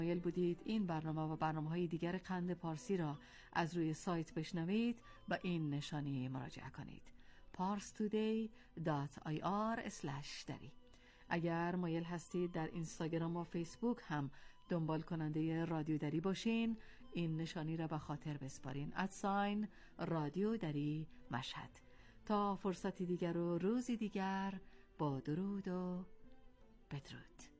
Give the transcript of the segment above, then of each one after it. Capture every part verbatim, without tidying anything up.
مایل بودید این برنامه و برنامه‌های دیگر قند پارسی را از روی سایت بشنوید، به این نشانی مراجعه کنید: پارس تودی دات آی آر اسلش دری. اگر مایل هستید در اینستاگرام و فیسبوک هم دنبال کننده رادیو دری باشین، این نشانی را به خاطر بسپارین: ادساین رادیو دری مشهد. تا فرصتی دیگر و روزی دیگر، با درود و بدرود.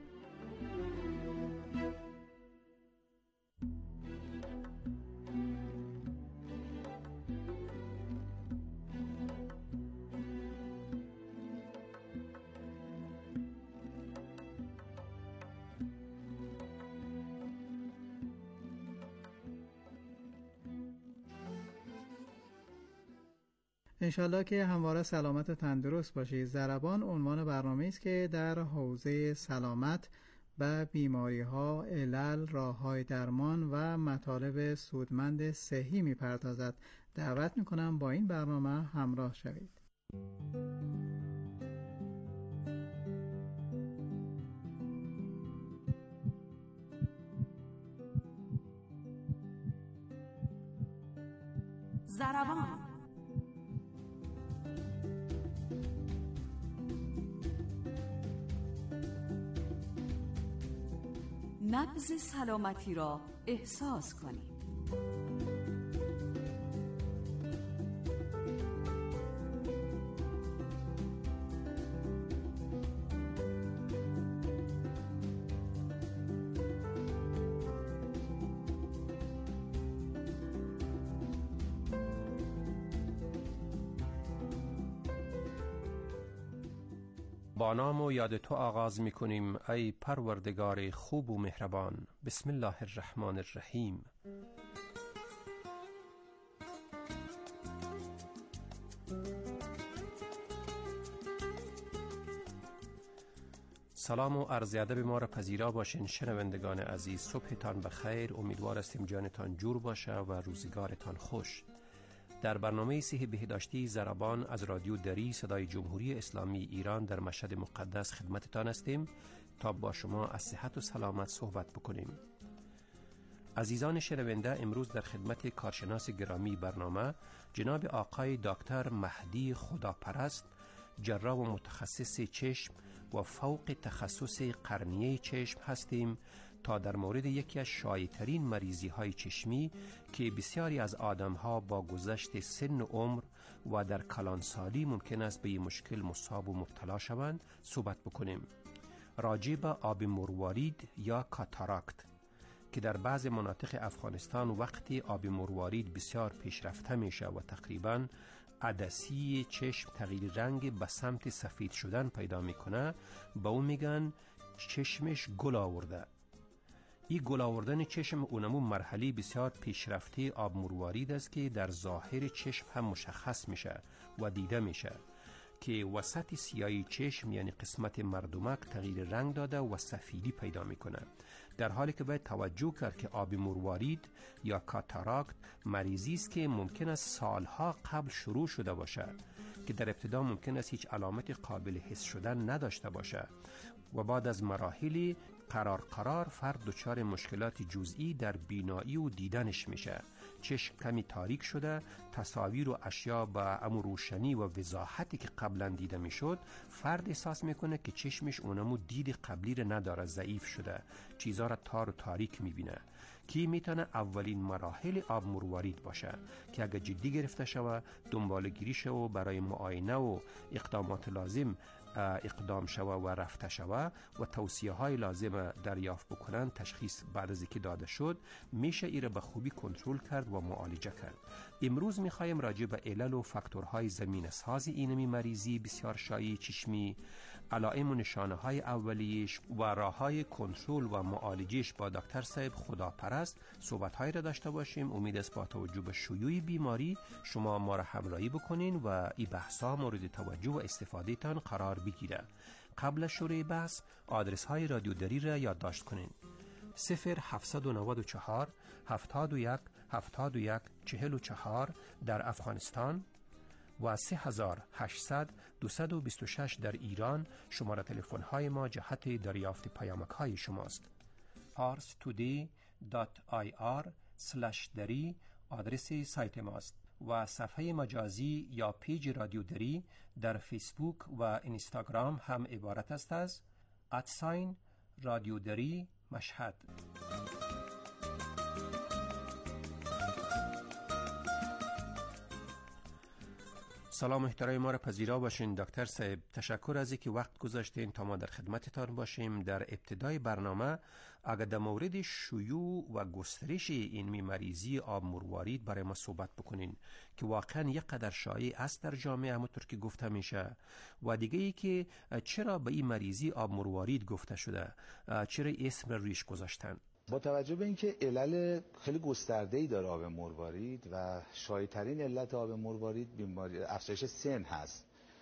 انشالله که همواره سلامت و تندرست باشید. ضربان عنوان برنامه است که در حوزه سلامت به بیماری ها، علل، راه های درمان و مطالب سودمند صحی می پردازد. دعوت می کنم با این برنامه همراه شوید. ضربان نبض سلامتی را احساس کنید. با نام و یاد تو آغاز می کنیم ای پروردگار خوب و مهربان. بسم الله الرحمن الرحیم. سلام و عرض ادب ما را پذیرا باشین شنوندگان عزیز. صبحتان بخیر، امیدوار هستیم جانتان جور باشه و روزگارتان خوش. در برنامه صحی بهداشتی ضربان از رادیو دری صدای جمهوری اسلامی ایران در مشهد مقدس خدمتتان هستیم تا با شما از صحت و سلامت صحبت بکنیم. عزیزان شنونده، امروز در خدمت کارشناس گرامی برنامه جناب آقای دکتر مهدی خداپرست، جراح و متخصص چشم و فوق تخصص قرنیه چشم هستیم تا در مورد یکی از شایع‌ترین مریضی های چشمی که بسیاری از آدم ها با گذشت سن و عمر و در کلانسالی ممکن است به این مشکل مصاب و مبتلا شوند صحبت بکنیم. راجع به آب مروارید یا کاتاراکت که در بعض مناطق افغانستان وقتی آب مروارید بسیار پیشرفته میشه و تقریباً عدسی چشم تغییر رنگ به سمت سفید شدن پیدا میکنه، با اون میگن چشمش گل آورده. این گل آوردن چشم اونمو مرحله بسیار پیشرفته آب مروارید است که در ظاهر چشم هم مشخص میشه و دیده میشه که وسط سیاهی چشم یعنی قسمت مردمک تغییر رنگ داده و سفیدی پیدا میکنه، در حالی که باید توجه کرد که آب مروارید یا کاتاراکت مریضی است که ممکن است سالها قبل شروع شده باشه که در ابتدا ممکن است هیچ علامت قابل حس شدن نداشته باشه و بعد از مراحلی قرار قرار فرد دچار مشکلات جزئی در بینایی و دیدنش میشه. چشم کمی تاریک شده، تصاویر و اشیا با امو روشنی و وضاحتی که قبلا دیده میشد، فرد احساس میکنه که چشمش اونمو دید قبلی رو نداره، ضعیف شده، چیزا را تار و تاریک میبینه که میتونه اولین مراحل آب مروارید باشه که اگر جدی گرفته شوه، دنبال گیری شوه، برای معاینه و اقدامات لازم اقدام شوه و رفته شوه و توصیه های لازم دریافت بکنن، تشخیص بعد از اینکه داده شد میشه ایره به خوبی کنترل کرد و معالجه کرد. امروز میخوایم راجع به علل و فاکتورهای زمینه ساز اینمی مریضی بسیار شایع چشمی، علائم و نشانه های اولیش و راه های کنترل و معالجهش با دکتر صاحب خداپرست صحبت های را داشته باشیم. امید است با توجه به شیوع بیماری شما ما را همراهی بکنین و این بحثا مورد توجه و استفاده تان قرار بگیره. قبل از شروع بحث آدرس های رادیو دری را یادداشت کنین: صفر هفتصد و نود و چهار هفتاد و یک هفتاد و یک چهل و چهار در افغانستان و سه هزار و هشتصد دویست و بیست و شش در ایران. شماره تلفن های ما جهت دریافت پیامک های شماست. پارس تودی دات آی آر اسلش دری آدرس سایت ماست و صفحه مجازی یا پیج رادیو دری در فیسبوک و اینستاگرام هم عبارت است از ادساین رادیو دری مشهد. سلام محترم ما را پذیرا باشین دکتر صاحب. تشکر از اینکه وقت گذاشتین تا ما در خدمتتان باشیم. در ابتدای برنامه اگر در مورد شیوع و گسترش این مریضی آب مروارید برای ما صحبت بکنین که واقعا یک قدر شایع است در جامعه همونطور که گفته میشه، و دیگه ای که چرا به این مریضی آب مروارید گفته شده، چرا اسم رویش گذاشتن؟ با توجه به اینکه علل خیلی گسترده‌ای داره آب مروارید و شایع‌ترین علت آب مروارید بیماری افزایش سن هست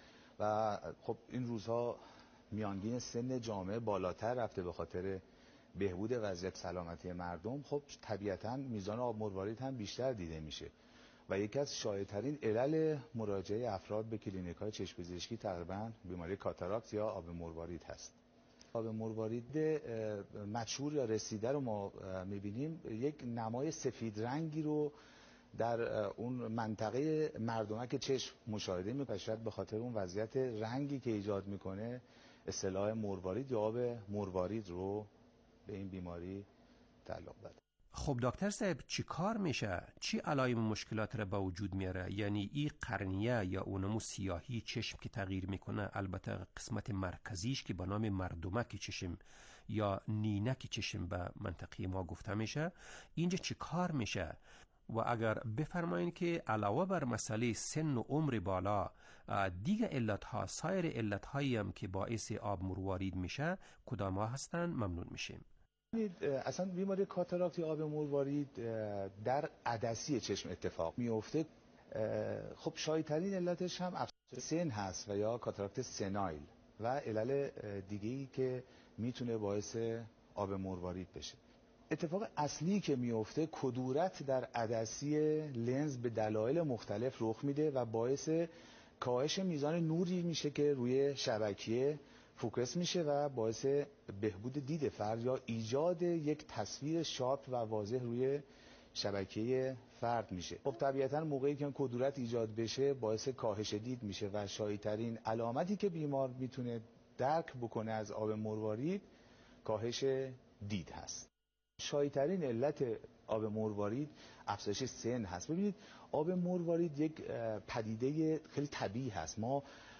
و خب این روزها میانگین سن جامعه بالاتر رفته به خاطر بهبود وضعیت سلامتی مردم، خب طبیعتاً میزان آب مروارید هم بیشتر دیده میشه و یکی از شایع‌ترین علل مراجعه افراد به کلینیک‌های چشم پزشکی تقریباً بیماری کاتاراکت یا آب مروارید هست. آب مروارید مشهور یا رسیده رو ما میبینیم یک نمای سفید رنگی رو در اون منطقه مردمک چشم مشاهده می‌کنیم به خاطر اون وضعیت رنگی که ایجاد میکنه اصطلاح مروارید یا آب مروارید رو به این بیماری تعلق داده. خب دکتر صاحب چی کار میشه؟ چی علائم مشکلات را به وجود میاره؟ یعنی این قرنیه یا اونمو سیاهی چشم که تغییر میکنه، البته قسمت مرکزیش که به نام مردمک چشم یا نینک چشم به منطقه ما گفته میشه، اینجا چی کار میشه؟ و اگر بفرمایین که علاوه بر مسئله سن و عمر بالا، دیگه علت ها، سایر علت هایی هم که باعث آب مروارید میشه کدام ها هستن؟ ممنون میشیم. اصلا بیماری کاتاراکت یا آب مروارید در عدسی چشم اتفاق میفته. خب شایع‌ترین علتش هم افزایش سن هست و یا کاتاراکت سنایل و علل دیگه‌ای که میتونه باعث آب مروارید بشه. اتفاق اصلی که میفته کدورت در عدسی لنز به دلایل مختلف رخ میده و باعث کاهش میزان نوری میشه که روی شبکیه فوکس میشه و باعث بهبود دید فرد یا ایجاد یک تصویر شارپ و واضح روی شبکه فرد میشه. خب طبیعتا موقعی که کدورت ایجاد بشه باعث کاهش دید میشه و شایع‌ترین علامتی که بیمار میتونه درک بکنه از آب مروارید کاهش دید هست. شایع‌ترین علت آب مروارید افزایش سن هست. ببینید آب مروارید یک پدیده خیلی طبیعی هست. ما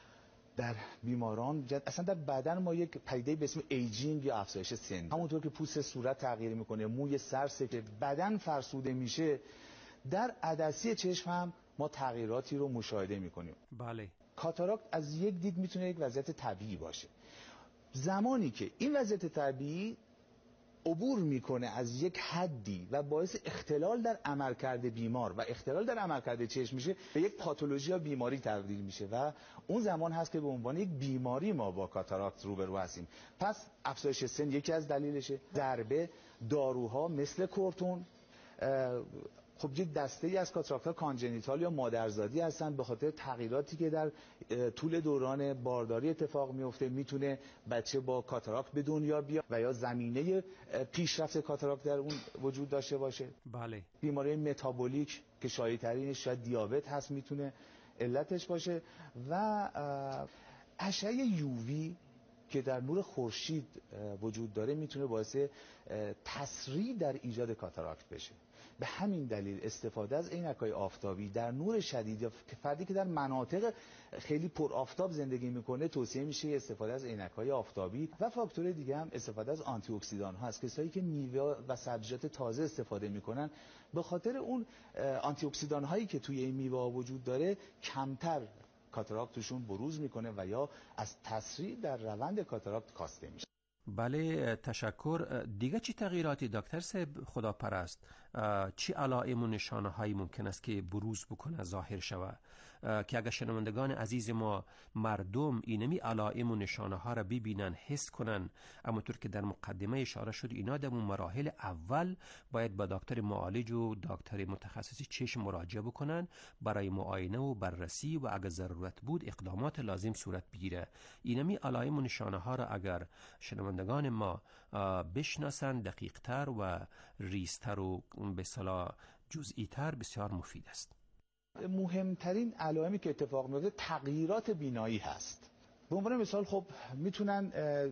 در بیماران اصلا در بدن ما یک پدیده به اسم ایجینگ یا افزایش سن، همونطور که پوست صورت تغییر میکنه، موی سر که بدن فرسوده میشه، در عدسی چشم هم ما تغییراتی رو مشاهده میکنیم. بله. کاتاراکت از یک دید میتونه یک وضعیت طبیعی باشه. زمانی که این وضعیت طبیعی عبور میکنه از یک حدی و باعث اختلال در عملکرد بیمار و اختلال در عملکرد چشم میشه، به یک پاتولوژی یا بیماری تبدیل میشه و اون زمان هست که به عنوان یک بیماری ما با کاتاراکت روبرو هستیم. پس افزایش سن یکی از دلیلشه، ضربه، داروها مثل کورتون، خب یک دسته ای از کاتاراکت‌ها کانجنیتال یا مادرزادی هستن به خاطر تغییراتی که در طول دوران بارداری اتفاق میفته. میتونه بچه با کاتاراکت به دنیا بیاد و یا زمینه پیشرفت کاتاراکت در اون وجود داشته باشه. بله. بیماری متابولیک که شایع ترینش شاید دیابت هست میتونه علتش باشه و اشعه یووی که در نور خورشید وجود داره میتونه باعث تسریع در ایجاد کاتاراکت بشه. به همین دلیل استفاده از عینک‌های آفتابی در نور شدید یا فردی که در مناطق خیلی پر آفتاب زندگی میکنه توصیه میشه استفاده از عینک‌های آفتابی و فاکتور دیگه هم استفاده از آنتی اکسیدان ها هست. کسایی که میوه و سبزیجات تازه استفاده میکنن به خاطر اون آنتی اکسیدان هایی که توی این میوه وجود داره کمتر کاتاراکت توشون بروز میکنه و یا از تسریع در روند کاتاراکت کاسته میشه. بله تشکر. دیگه چی تغییراتی دکتر صاحب خداپرست، چی علائم و نشانه هایی ممکن است که بروز بکنه، ظاهر شوه؟ که اگر شنوندگان عزیز ما مردم اینمی علائم و نشانه ها را ببینن، حس کنن، همونطور که در مقدمه اشاره شد اینا در مراحل اول باید با دکتر معالج و دکتر متخصص چشم مراجعه بکنن برای معاینه و بررسی و اگر ضرورت بود اقدامات لازم صورت بگیره. اینمی علائم و نشانه ها را اگر شنوندگان ما بشناسن دقیق تر و ریزتر و به اصطلاح جزئی تر بسیار مفید است. مهمترین علائمی که اتفاق میفته تغییرات بینایی هست. به عنوان مثال خب میتونن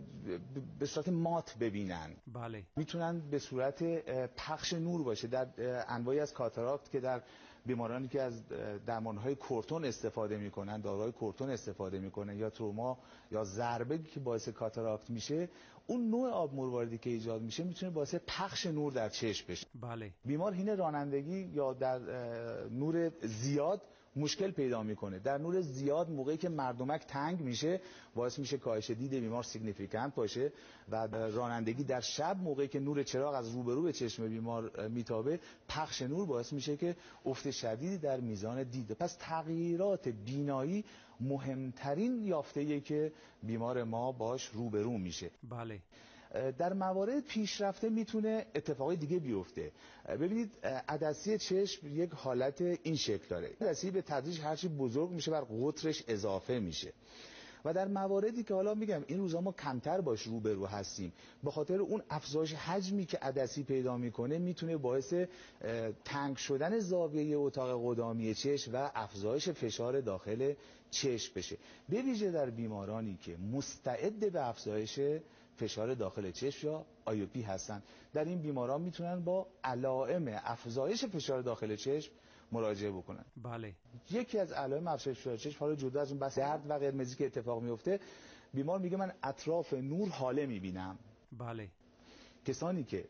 به صورت مات ببینن، بله، میتونن به صورت پخش نور باشه. در انواعی از کاتاراکت که در بیمارانی که از درمانهای کورتون استفاده میکنن، داروهای کورتون استفاده میکنن یا تروما یا ضربه که باعث کاتاراکت میشه، اون نوع آب مرواریدی که ایجاد میشه میتونه باعث پخش نور در چشم بشه. بله. بیمار حین رانندگی یا در نور زیاد مشکل پیدا میکنه. در نور زیاد موقعی که مردمک تنگ میشه باعث میشه کاهش دید بیمار سیگنیفیکانت باشه و رانندگی در شب موقعی که نور چراغ از روبرو به چشم بیمار میتابه، پخش نور باعث میشه که افت شدیدی در میزان دید. پس تغییرات بینایی مهمترین یافته‌ایه که بیمار ما باش روبرو میشه. بله. در موارد پیشرفته میتونه اتفاقی دیگه بیفته. ببینید عدسی چشم یک حالت این شکل داره. عدسی به تدریج هرچی بزرگ میشه بر قطرش اضافه میشه و در مواردی که حالا میگم این روزا ما کمتر باش روبرو هستیم، به خاطر اون افزایش حجمی که عدسی پیدا میکنه میتونه باعث تنگ شدن زاویه اتاق قدامی چشم و افزایش فشار داخل چشم بشه، به ویژه در بیمارانی که مستعد به افزایش فشار داخل چشم یا آیوپی هستن. در این بیماران میتونن با علائم افزایش فشار داخل چشم مراجعه بکنن. بله. یکی از علائم افزایش فشار چشم، حالا جدا از اون بحث درد و قرمزی که اتفاق میفته، بیمار میگه من اطراف نور حاله میبینم. بله. کسانی که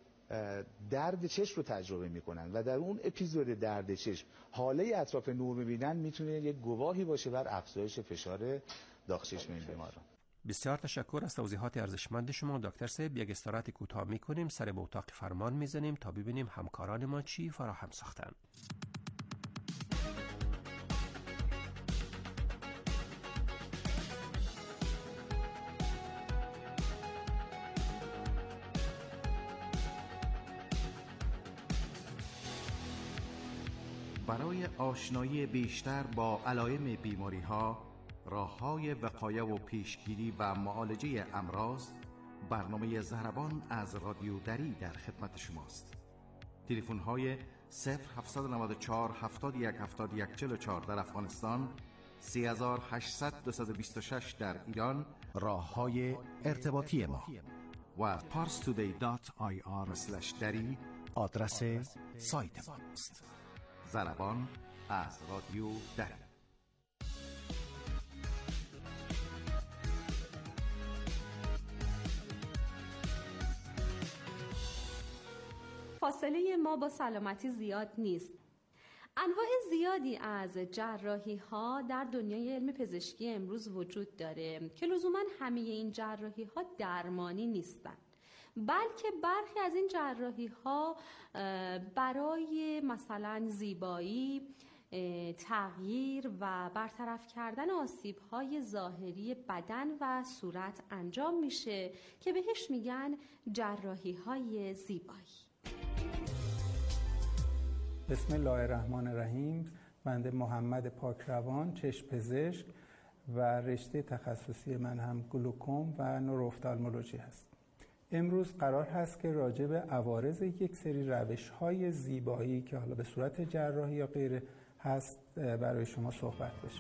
درد چشم رو تجربه میکنن و در اون اپیزود درد چشم حاله اطراف نور میبینن، میتونه یک گواهی باشه بر افزایش فشار داخل چشم این بیماران. بسیار تشکر از توضیحات ارزشمند شما دکتر صاحب. یک استراحت کوتاه میکنیم، سر به اتاق فرمان میزنیم تا ببینیم همکاران ما چی فراهم ساختن. برای آشنایی بیشتر با علائم بیماری‌ها، راه‌های وقایه و پیشگیری و معالجه امراض، برنامه ضربان از رادیو دری در خدمت شماست. تلفن‌های صفر هفت نه چهار هفتاد و یک هفتاد و یک چهل و چهار در افغانستان، سه هشت صفر دو دو شش در ایران، راه‌های ارتباطی ما و پارس تودی دات آی آر اسلش دری آدرس سایت ماست. ضربان از رادیو دری. فاصله ما با سلامتی زیاد نیست. انواع زیادی از جراحی ها در دنیای علم پزشکی امروز وجود داره که لزوما همه این جراحی ها درمانی نیستن، بلکه برخی از این جراحی ها برای مثلا زیبایی، تغییر و برطرف کردن آسیب های ظاهری بدن و صورت انجام میشه که بهش میگن جراحی های زیبایی. بسم الله الرحمن الرحیم. بنده محمد پاکروان، چشم پزشک و رشته تخصصی من هم گلوکوم و نوروفتالمولوژی هست. امروز قرار هست که راجع به عوارض یک سری روش‌های زیبایی که حالا به صورت جراحی یا غیره هست برای شما صحبت بشه.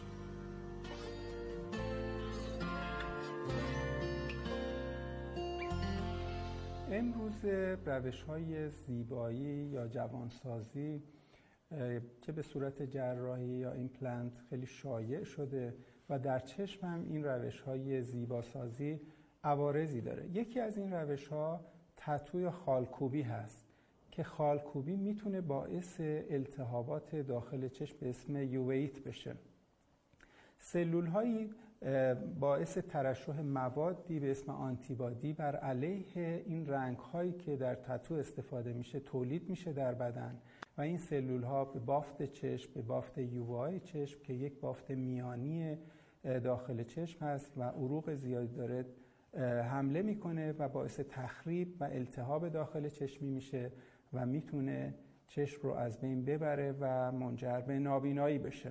امروز روش‌های زیبایی یا جوانسازی که به صورت جراحی یا ایمپلنت خیلی شایع شده و در چشم هم این روش‌های زیباسازی عوارضی داره. یکی از این روش‌ها تتوی خالکوبی هست که خالکوبی میتونه باعث التهابات داخل چشم به اسم یوویت بشه. سلول هایی باعث ترشح موادی به اسم آنتیبادی بر علیه این رنگ هایی که در تتو استفاده میشه تولید میشه در بدن و این سلول ها به بافت چشم، به بافت یووای چشم که یک بافت میانی داخل چشم هست و عروق زیادی داره حمله میکنه و باعث تخریب و التهاب داخل چشمی میشه و میتونه چشم رو از بین ببره و منجر به نابینایی بشه.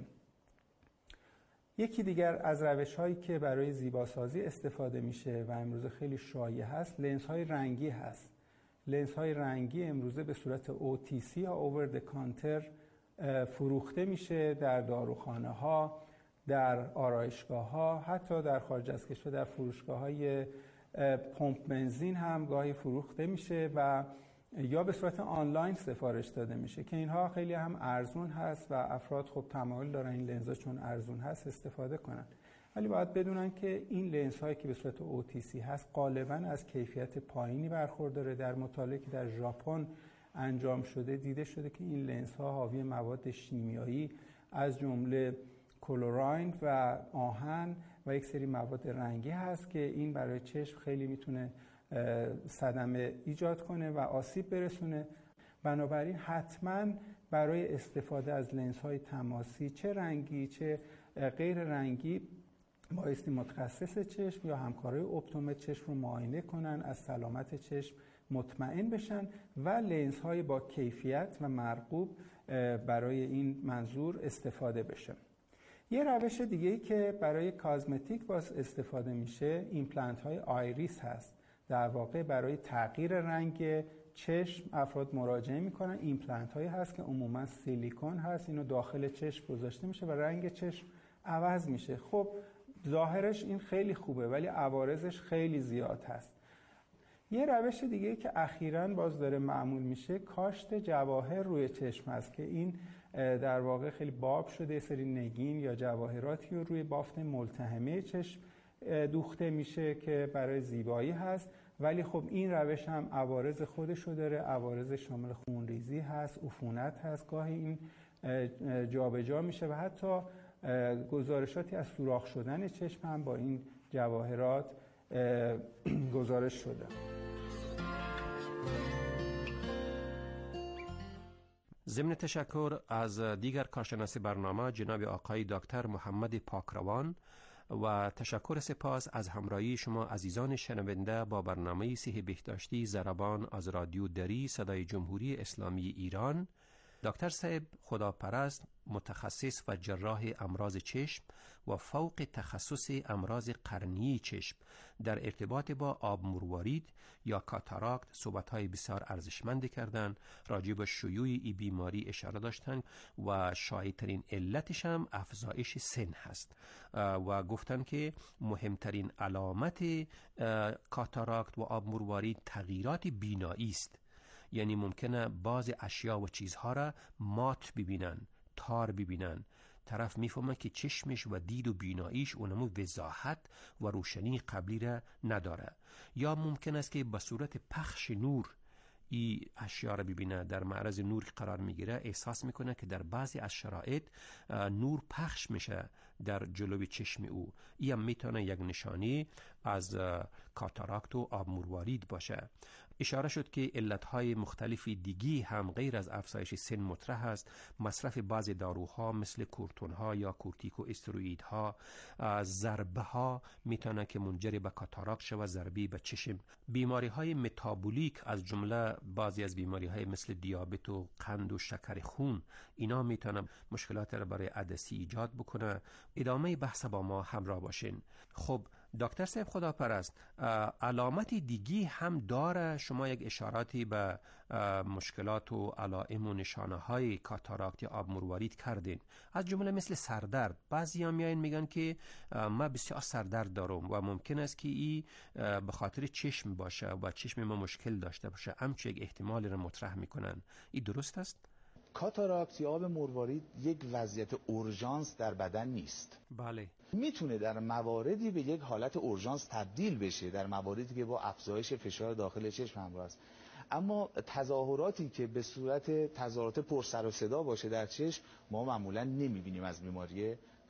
یکی دیگر از روش‌هایی که برای زیباسازی استفاده میشه و امروزه خیلی شایع هست لنزهای رنگی هست. لنزهای رنگی امروزه به صورت او تی سی یا اوور د کانتر فروخته میشه در داروخانه ها، در آرایشگاه ها، حتی در خارج از کشور در فروشگاه های پمپ بنزین هم گاهی فروخته میشه و یا به صورت آنلاین سفارش داده میشه که اینها خیلی هم ارزون هست و افراد خب تمایل دارن این لنزها چون ارزون هست استفاده کنن. ولی باید بدونن که این لنزهایی که به صورت او تی سی هست غالباً از کیفیت پایینی برخورداره. در مطالعه که در ژاپن انجام شده دیده شده که این لنزها حاوی مواد شیمیایی از جمله کلوراین و آهن و یک سری مواد رنگی هست که این برای چشم خیلی میتونه صدمه ایجاد کنه و آسیب برسونه. بنابراین حتما برای استفاده از لنزهای تماسی چه رنگی چه غیر رنگی بایستی متخصص چشم یا همکارای اپتومتر چشم رو معاینه کنن، از سلامت چشم مطمئن بشن و لنزهای با کیفیت و مرغوب برای این منظور استفاده بشه. یه روش دیگه‌ای که برای کازمتیک باز استفاده میشه ایمپلنت های آیریس هست. در واقع برای تغییر رنگ چشم افراد مراجعه میکنن. ایمپلنت هایی هست که عموما سیلیکون هست، اینو داخل چشم گذاشته میشه و رنگ چشم عوض میشه. خب ظاهرش این خیلی خوبه ولی عوارضش خیلی زیاد هست. یه روش دیگه که اخیراً باز داره معمول میشه کاشت جواهر روی چشم هست که این در واقع خیلی باب شده، سری نگین یا جواهراتی رو روی بافت ملتهمه چشم دوخته میشه که برای زیبایی هست. ولی خب این روش هم عوارض خودشو داره. عوارض شامل خونریزی هست، عفونت هست، گاهی این جابجا میشه و حتی گزارشاتی از سوراخ شدن چشم هم با این جواهرات گزارش شده. ضمن تشکر از دیگر کارشناس برنامه جناب آقای دکتر محمد پاکروان و تشکر سپاس از همراهی شما عزیزان شنونده با برنامه صحت بهداشتی ضربان از رادیو دری صدای جمهوری اسلامی ایران. دکتر صاحب خداپرست متخصص و جراح امراض چشم و فوق تخصص امراض قرنی چشم در ارتباط با آب مروارید یا کاتاراکت صحبت‌های بسیار ارزشمند کردند. راجع به شیوع این بیماری اشاره داشتند و شایع‌ترین علتش هم افزایش سن هست و گفتند که مهمترین علامت کاتاراکت و آب مروارید تغییرات بینایی است. یعنی ممکنه بعض اشیا و چیزها را مات ببینن، تار ببینن. طرف میفهمه که چشمش و دید و بیناییش اونمو وضاحت و روشنی قبلی را نداره. یا ممکن است که به صورت پخش نور ای اشیا را ببینه، در معرض نور قرار میگیره، احساس میکنه که در بعضی از شرایط نور پخش میشه در جلوی چشم او. این هم میتونه یک نشانی از کاتاراکت و آب مروارید باشه. اشاره شد که علتهای مختلفی دیگی هم غیر از افزایش سن مطرح است. مصرف بعض داروها مثل کورتونها یا کورتیکو استروئیدها، ضربه ها میتونه که منجر به کاتاراکت شود، ضربه به چشم. بیماری های متابولیک از جمله بعضی از بیماری های مثل دیابت و قند و شکر خون، اینا میتونه مشکلات را برای عدسی ایجاد بکنه. ادامه بحث با ما همراه باشین. خب دکتر صاحب خداپرست، علامتی دیگی هم داره؟ شما یک اشاراتی به مشکلات و علائم و نشانه های کاتاراکت یا آب مروارید کردین، از جمله مثل سردرد. بعضی هم میایین میگن که ما بسیار سردرد دارم و ممکن است که این به خاطر چشم باشه و چشم ما مشکل داشته باشه. همچه یک احتمالی را مطرح میکنن. این درست است؟ کاتاراکت یا آب مروارید یک وضعیت اورژانس در بدن نیست. بله. میتونه در مواردی به یک حالت اورژانس تبدیل بشه، در مواردی که با افزایش فشار داخل چشم همراه است. اما تظاهراتی که به صورت تظاهرات پر سر و صدا باشه در چشم ما معمولا نمیبینیم از بیماری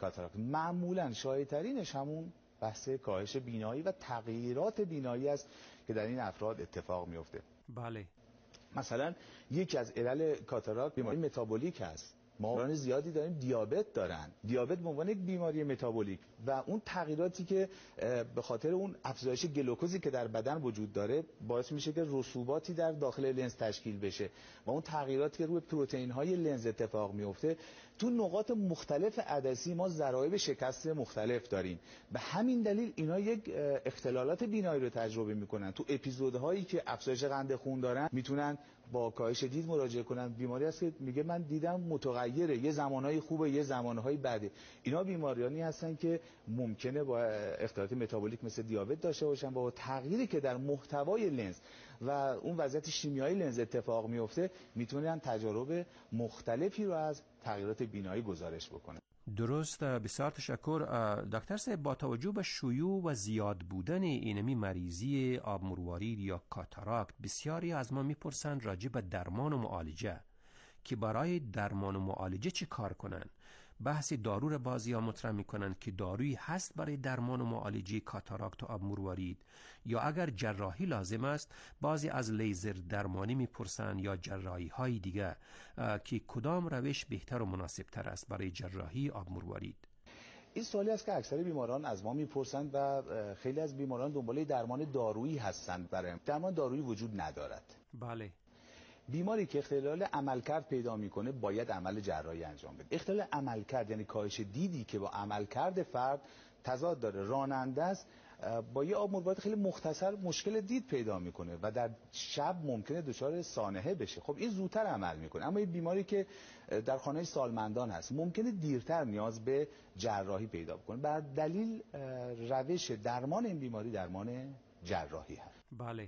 کاتاراکت. معمولا شایع‌ترینش همون بحث کاهش بینایی و تغییرات بینایی است که در این افراد اتفاق میفته. بله. مثلا یکی از علل کاتاراکت بیماری متابولیک است. ما زیادی داریم دیابت دارن. دیابت به عنوان یک بیماری متابولیک و اون تغییراتی که به خاطر اون افزایش گلوکوزی که در بدن وجود داره باعث میشه که رسوباتی در داخل لنز تشکیل بشه و اون تغییراتی که روی پروتئین های لنز اتفاق میفته. تو نقاط مختلف عدسی ما ضرایب شکست مختلف داریم. به همین دلیل اینا یک اختلالات بینایی رو تجربه میکنن. تو اپیزودهایی که افزایش قند خون دارن میتونن با کاهش دید مراجعه کنن. بیماری است که میگه من دیدم متغیره، یه زمانهای خوبه یه زمانهای بده. اینا بیماریانی هستن که ممکنه با اختلالات متابولیک مثل دیابت داشته باشن، با تغییری که در محتوای لنز و اون وضعیت شیمیایی لنز اتفاق میفته میتونن تجارب مختلفی رو از تغییرات بینایی گزارش بکنن. درست، بسیار تشکر دکتر صاحب. با توجه به شیوع و زیاد بودن اینمی مریضی آب مروارید یا کاتاراکت، بسیاری از ما میپرسند راجع به درمان و معالجه که برای درمان و معالجه چه کار کنن. بحث دارو را بعضی ها مطرح میکنن که دارویی هست برای درمان و معالجه کاتاراکت و آب مروارید، یا اگر جراحی لازم است بعضی از لیزر درمانی میپرسن یا جراحی های دیگه که کدام روش بهتر و مناسب تر است برای جراحی آب مروارید. این سوالی است که اکثر بیماران از ما میپرسند و خیلی از بیماران دنبال درمان دارویی هستند. برای درمان دارویی وجود ندارد. بله. بیماری که اختلال عملکرد پیدا میکنه باید عمل جراحی انجام بده. اختلال عملکرد یعنی کاهش دیدی که با عملکرد فرد تضاد داره، راننده است، با یه آب مروارید خیلی مختصر مشکل دید پیدا میکنه و در شب ممکنه دچار سانحه بشه. خب این زودتر عمل میکنه. اما این بیماری که در خانه سالمندان هست ممکنه دیرتر نیاز به جراحی پیدا بکنه. بر دلیل روش درمان این بیماری درمان جراحی هست. بله.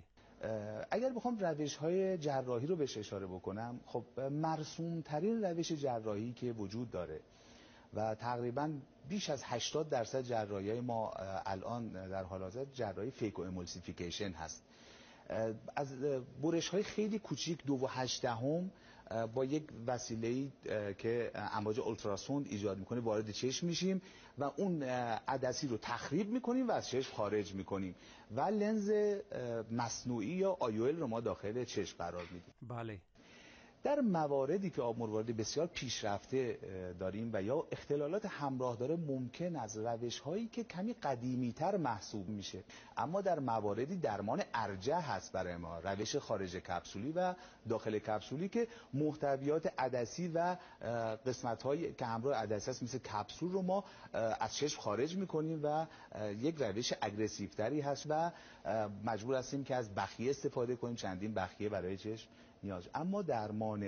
اگر بخوام روش‌های جراحی رو بهش اشاره بکنم، خب مرسوم ترین روش جراحی که وجود داره و تقریبا بیش از هشتاد درصد جراحی‌های ما الان در حال حاضر جراحی فیکو امولسیفیکیشن هست. از برش‌های خیلی کوچیک دو و هشت دهم با یک وسیله‌ای که امواج اولتراسوند ایجاد میکنه وارد چشم میشیم و اون عدسی رو تخریب میکنیم و از چشم خارج میکنیم و لنز مصنوعی یا آیول رو ما داخل چشم قرار میدیم. بله. در مواردی که آب مروارید بسیار پیشرفته داریم و یا اختلالات همراه داره ممکن از روش‌هایی که کمی قدیمی‌تر محسوب میشه، اما در مواردی درمان ارجح هست برای ما، روش خارج کپسولی و داخل کپسولی که محتویات عدسی و قسمت‌هایی که همراه عدسی است مثل کپسول رو ما از چشم خارج می‌کنیم و یک روش اگریسیوتری هست و مجبور هستیم که از بخیه استفاده کنیم، چندین بخیه برای چشم نیاز. اما درمان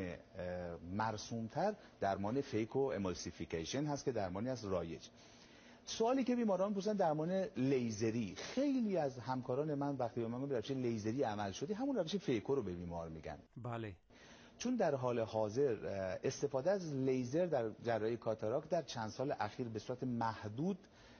مرسومتر درمان فیکو امولسیفیکیشن هست که درمانی از رایج. سوالی که بیماران می‌پرسن درمان لیزری، خیلی از همکاران من وقتی به من میگن روش لیزری عمل شده همون روش فیکو رو به بیمار میگن. بله. چون در حال حاضر استفاده از لیزر در جراحی کاتاراکت در چند سال اخیر به صورت محدود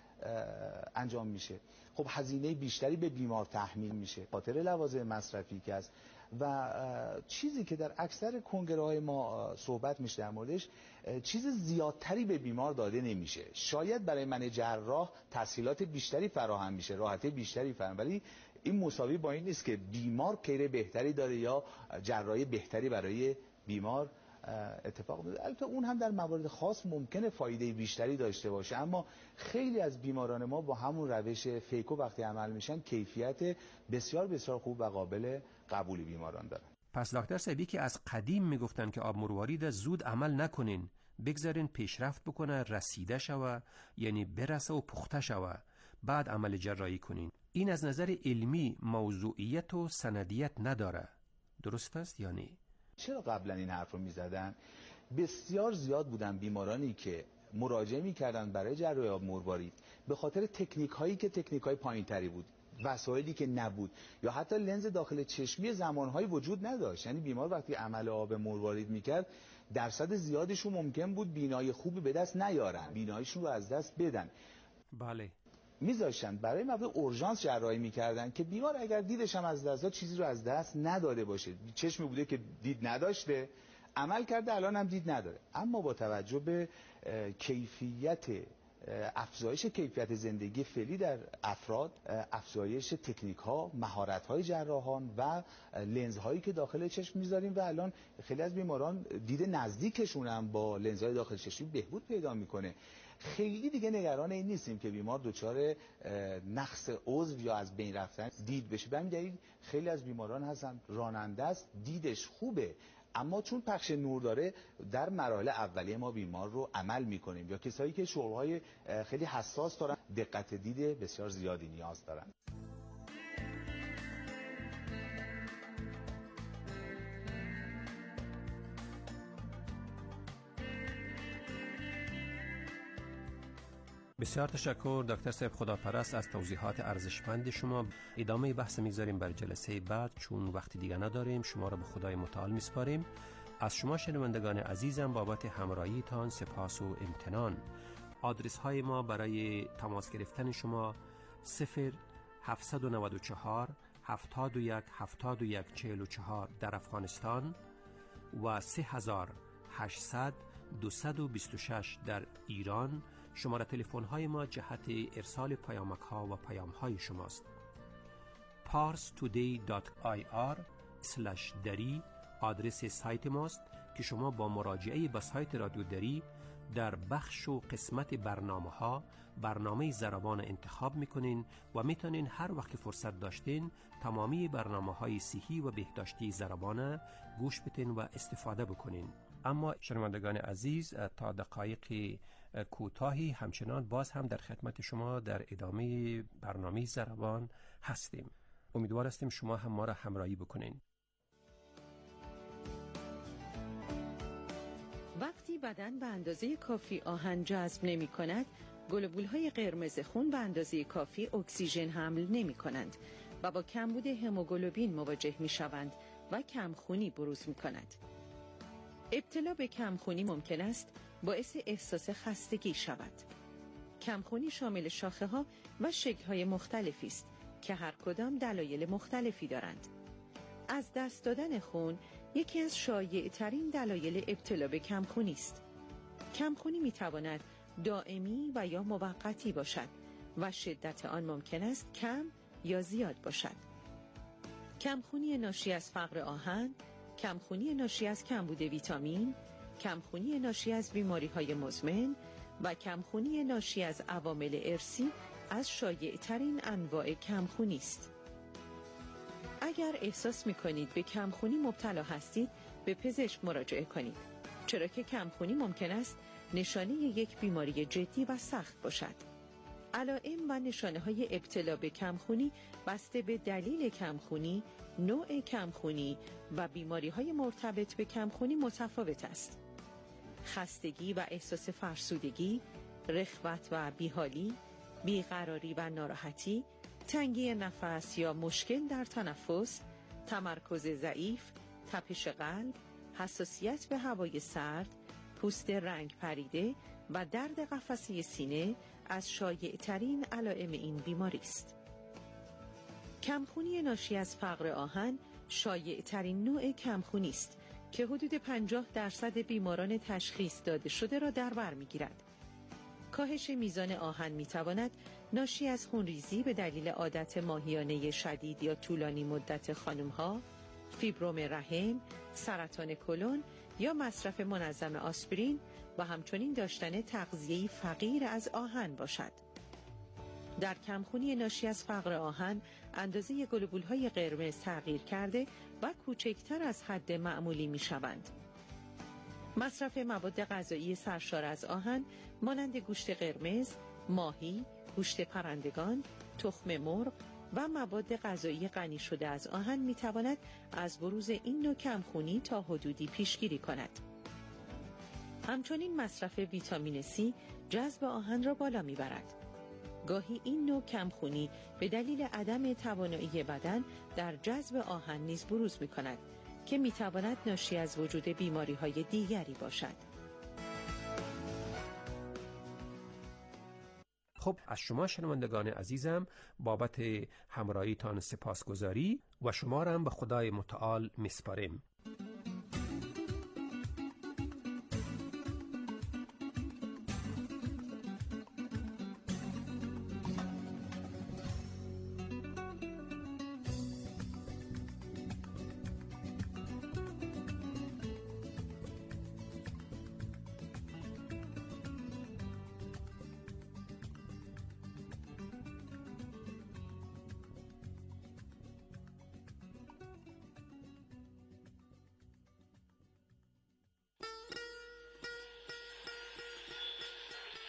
انجام میشه. خب هزینه بیشتری به بیمار تحمیل میشه خاطر لوازم مصرفی که است و چیزی که در اکثر کنگره‌های ما صحبت میشه در موردش چیز زیادتری به بیمار داده نمیشه. شاید برای من جراح تسهیلات بیشتری فراهم میشه، راحتی بیشتری فراهم، ولی این مساوی با این نیست که بیمار کیر بهتری داره یا جراحی بهتری برای بیمار اتفاق میفته. البته اون هم در موارد خاص ممکنه فایده بیشتری داشته باشه، اما خیلی از بیماران ما با همون روش فیکو وقتی عمل میشن کیفیت بسیار بسیار خوب و قابل قبولی بیماران دارن. پس دکتر صاحبی که از قدیم میگفتن که آب مروارید زود عمل نکنین، بگذارین پیشرفت بکنه، رسیده شوه، یعنی برسه و پخته شوه، بعد عمل جراحی کنین. این از نظر علمی موضوعیت و سندیت نداره، درست است یا نه؟ چرا قبلا این حرف رو میزدن؟ بسیار زیاد بودن بیمارانی که مراجعه میکردن برای جراحی آب مروارید به خاطر تکنیک هایی که تکنیک های پایین تری بود، وسایلی که نبود، یا حتی لنز داخل چشمی زمانهایی وجود نداشت. یعنی بیمار وقتی عمل آب مروارید میکرد درصد زیادشون ممکن بود بینایی خوبی به دست نیارن، بیناییشون رو از دست بدن. بله. میذاشتن برای موارد اورژانس جراحی میکردن که بیمار اگر دیدش هم از دست داد چیزی رو از دست نداده باشه، چشمی بوده که دید نداشته، عمل کرده الان هم دید نداره، اما با توجه به کیفیت افزایش کیفیت زندگی فعلی در افراد، افزایش تکنیک ها، مهارت های جراحان و لنز هایی که داخل چشم میذاریم و الان خیلی از بیماران دید نزدیکشون هم با لنز های داخل چشمی بهبود پیدا میکنه. خیلی دیگه نگران این نیستیم که بیمار دچار نقص عضو یا از بین رفتن دید بشه. به همین دلیل خیلی از بیماران هستن راننده است، دیدش خوبه، اما چون پخش نور داره در مراحل اولیه ما بیمار رو عمل میکنیم، یا کسایی که شعورهای خیلی حساس دارن دقت دید بسیار زیادی نیاز دارن. بسیار تشکر دکتر صاحب خداپرست از توضیحات ارزشمند شما. ادامه بحث میذاریم بر جلسه بعد، چون وقتی دیگه نداریم. شما را به خدای متعال میسپاریم. از شما شنوندگان عزیزم بابت همراهیتان سپاس و امتنان. آدرس های ما برای تماس گرفتن شما صفر هفت نه چهار هفتاد و یک هفتاد و یک چهل و چهار در افغانستان و سه هزار و هشتصد دویست و بیست و شش در ایران. شماره تلفن های ما جهت ارسال پیامک ها و پیام های شماست. پارس تودی دات آی آر اسلش دری آدرس سایت ماست که شما با مراجعه به سایت رادیو دری در بخش و قسمت برنامه ها برنامه زربان انتخاب میکنین و میتونین هر وقت فرصت داشتین تمامی برنامه های صحی و بهداشتی زربان گوش بدین و استفاده بکنین. اما شنوندگان عزیز، تا دقایق کوتاهی همچنان باز هم در خدمت شما در ادامه برنامه زربان هستیم. امیدوار هستیم شما هم ما را همراهی بکنین. وقتی بدن به اندازه کافی آهن جذب نمی کند، گلبول‌های قرمز خون به اندازه کافی اکسیژن حمل نمی کنند و با کمبود هموگلوبین مواجه می شوند و کمخونی بروز می کند. ابتلا به کمخونی ممکن است باعث احساس خستگی شود. کمخونی شامل شاخه ها و شکل های مختلفی است که هر کدام دلایل مختلفی دارند. از دست دادن خون یکی از شایع ترین دلایل ابتلا به کمخونی است. کمخونی می تواند دائمی و یا موقتی باشد و شدت آن ممکن است کم یا زیاد باشد. کمخونی ناشی از فقر آهن، کمخونی ناشی از کمبود ویتامین، کمخونی ناشی از بیماری‌های مزمن و کمخونی ناشی از عوامل ارثی از شایع‌ترین انواع کمخونی است. اگر احساس می‌کنید به کمخونی مبتلا هستید، به پزشک مراجعه کنید، چرا که کمخونی ممکن است نشانه یک بیماری جدی و سخت باشد. علائم و نشانه‌های ابتلا به کمخونی بسته به دلیل کمخونی، نوع کمخونی و بیماری‌های مرتبط به کمخونی متفاوت است. خستگی و احساس فرسودگی، رخوت و بیحالی، بیقراری و ناراحتی، تنگی نفس یا مشکل در تنفس، تمرکز ضعیف، تپش قلب، حساسیت به هوای سرد، پوست رنگ پریده و درد قفسه سینه از شایع‌ترین علائم این بیماری است. کمخونی ناشی از فقر آهن شایع‌ترین نوع کمخونی است که حدود پنجاه درصد بیماران تشخیص داده شده را در بر می‌گیرد. کاهش میزان آهن می‌تواند ناشی از خونریزی به دلیل عادت ماهیانه شدید یا طولانی مدت خانم‌ها، فیبروم رحم، سرطان کلون یا مصرف منظم آسپرین و همچنین داشتن تغذیه‌ای فقیر از آهن باشد. در کمخونی ناشی از فقر آهن اندازه گلبول‌های قرمز تغییر کرده و کوچکتر از حد معمولی می‌شوند. مصرف مواد غذایی سرشار از آهن مانند گوشت قرمز، ماهی، گوشت پرندگان، تخم مرغ و مواد غذایی غنی شده از آهن می‌تواند از بروز این نوع کمخونی تا حدودی پیشگیری کند. همچنین مصرف ویتامین C جذب آهن را بالا می‌برد. گاهی این نوع کمخونی به دلیل عدم توانایی بدن در جذب آهن نیز بروز می‌کند که می‌تواند ناشی از وجود بیماری‌های دیگری باشد. خب از شما شنوندگان عزیزم بابت همراهیتان سپاسگزاری و شما را هم به خدای متعال میسپاریم.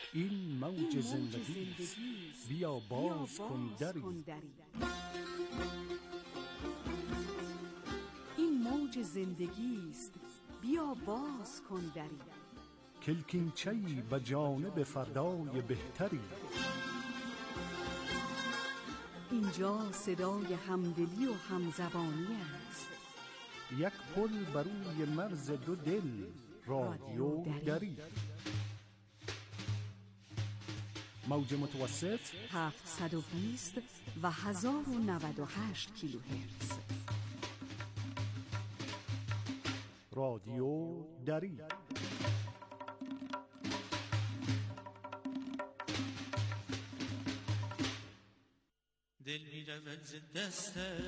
این موج زندگی است، بیا باز کن دری. این موج زندگی است، بیا باز کن دری. کلکینچه‌ای به جانب فردای بهتری. اینجا صدای همدلی و همزبانی است. یک پل بر روی مرز دو دل، رادیو دری. موج متوسط هفتصد و بیست و هزار و نود و هشت کیلوهرتز. رادیو دری. دل می رود ز دستم،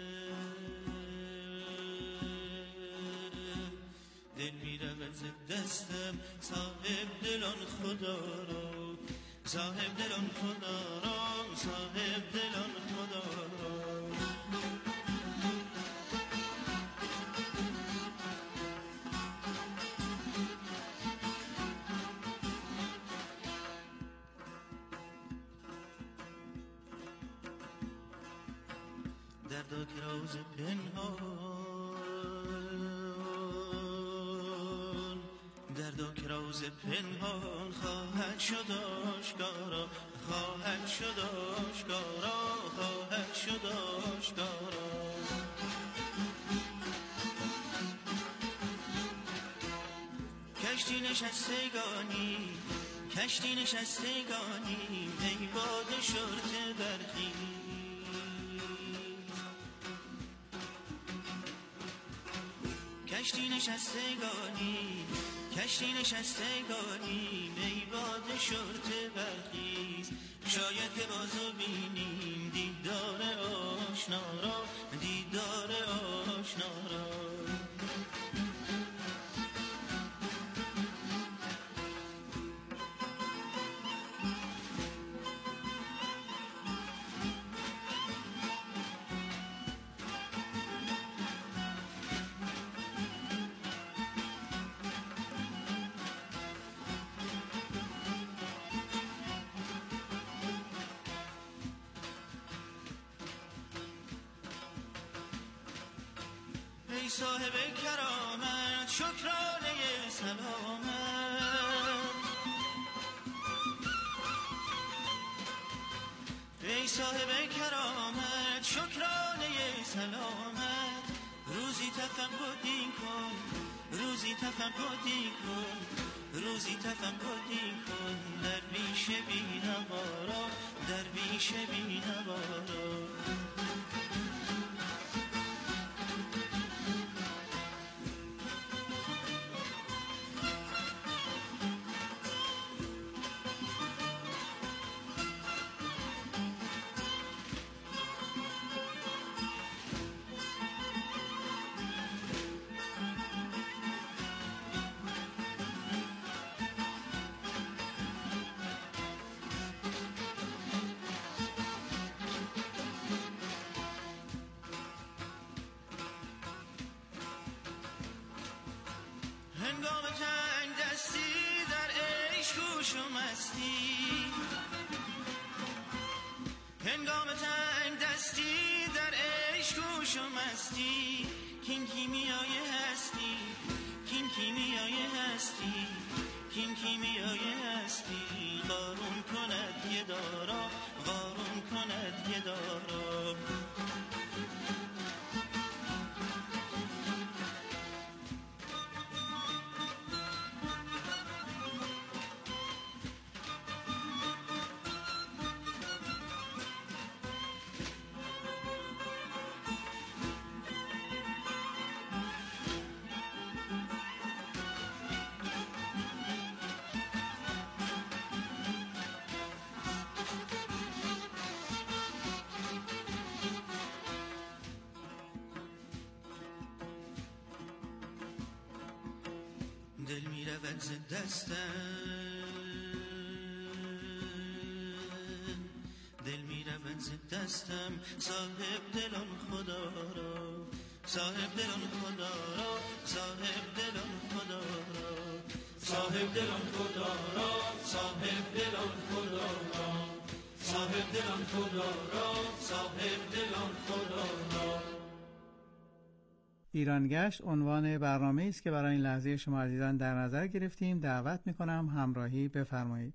دل می رود ز دستم، صاحب دلان خدا را، صاحب دلان خدا را، صاحب دلان خدا را. دردا که راز پنهان، دردا که راز پنهان خواهد شد آشکارا، خواهد شد آشکارا، خواهد شد آشکارا. کشتی نشستگانی، کشتی نشستگانی، ای باد شرط برخی. کشتی نشستگانی، کشتی نشستگانی، ای باد شرط برخیز. شاید که بازو بینیم دیدار آشنا را، دیدار آشنا را. ای صاحب کرامت شکرانه سلامت، ای صاحب کرامت شکرانه سلامت. روزی تفقدی کن، روزی تفقدی کن، روزی تفقدی کن، درویش بی‌نوارا، درویش بی‌نوارا. هنگام تنگ دستی در عشق گوش و مستی، هنگام تنگ دستی در عشق گوش و مستی. کین کیمیای هستی، کین کیمیای هستی، کین کیمیای هستی. قارون کند یه دارا، قارون کند یه دارا. دل می رود ز دستم، دل می رود ز دستم، صاحب دلان خدا را، صاحب دلان خدا را، صاحب دلان خدا را. صاحب دلان خدا را، صاحب دلان خدا را، صاحب دلان خدا را، صاحب دلان خدا را. ایرانگشت عنوان برنامه است که برای این لحظه شما عزیزان در نظر گرفتیم. دعوت میکنم همراهی بفرمایید.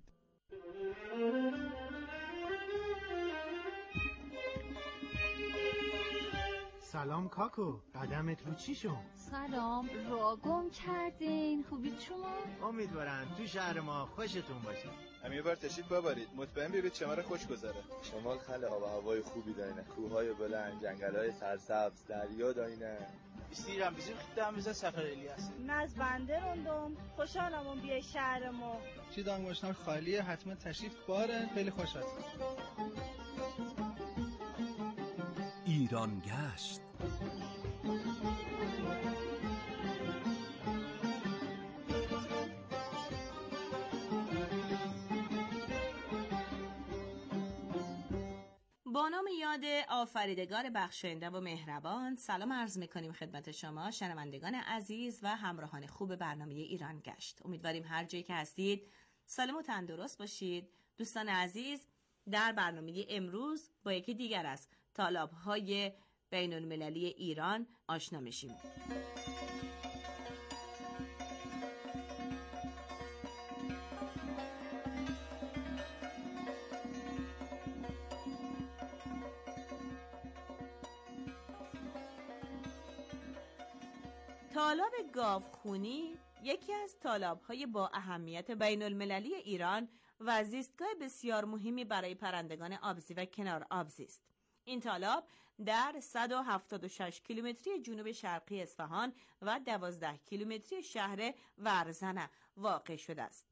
سلام کاکو، قدمت رو چی شد؟ سلام، را گم کردین. خوبید شما؟ امیدوارم تو شهر ما خوشتون باشه. هم یه بار تشریف ببرید، مطمئن بیرید شمال خوش گذره. شمال خل آب و هوای خوبی دارینه، کوههای بلند، جنگل‌های سرسبز، دریا دارینه. بیستیرم بیزیم خیلی میزه سفر الیاس. ناز بنده روندم، خوشحالم اون بیای شهر ما. چی دانگوشنار خالیه، حتما تشریف باره، خیلی خوش هست. ایرانگشت. با نام یاد آفریدگار بخشنده و مهربان، سلام عرض میکنیم خدمت شما شنوندگان عزیز و همراهان خوب برنامه ایران گشت. امیدواریم هر جایی که هستید سالم و تندرست باشید. دوستان عزیز، در برنامه امروز با یکی دیگر از طالاب‌های بین المللی ایران آشنا میشیم. طالاب گاوخونی یکی از طالاب‌های با اهمیت بین المللی ایران و زیستگاه بسیار مهمی برای پرندگان آبزی و کنار آبزی است. این طالاب در صد و هفتاد و شش کیلومتری جنوب شرقی اصفهان و دوازده کیلومتری شهر ورزنه واقع شده است.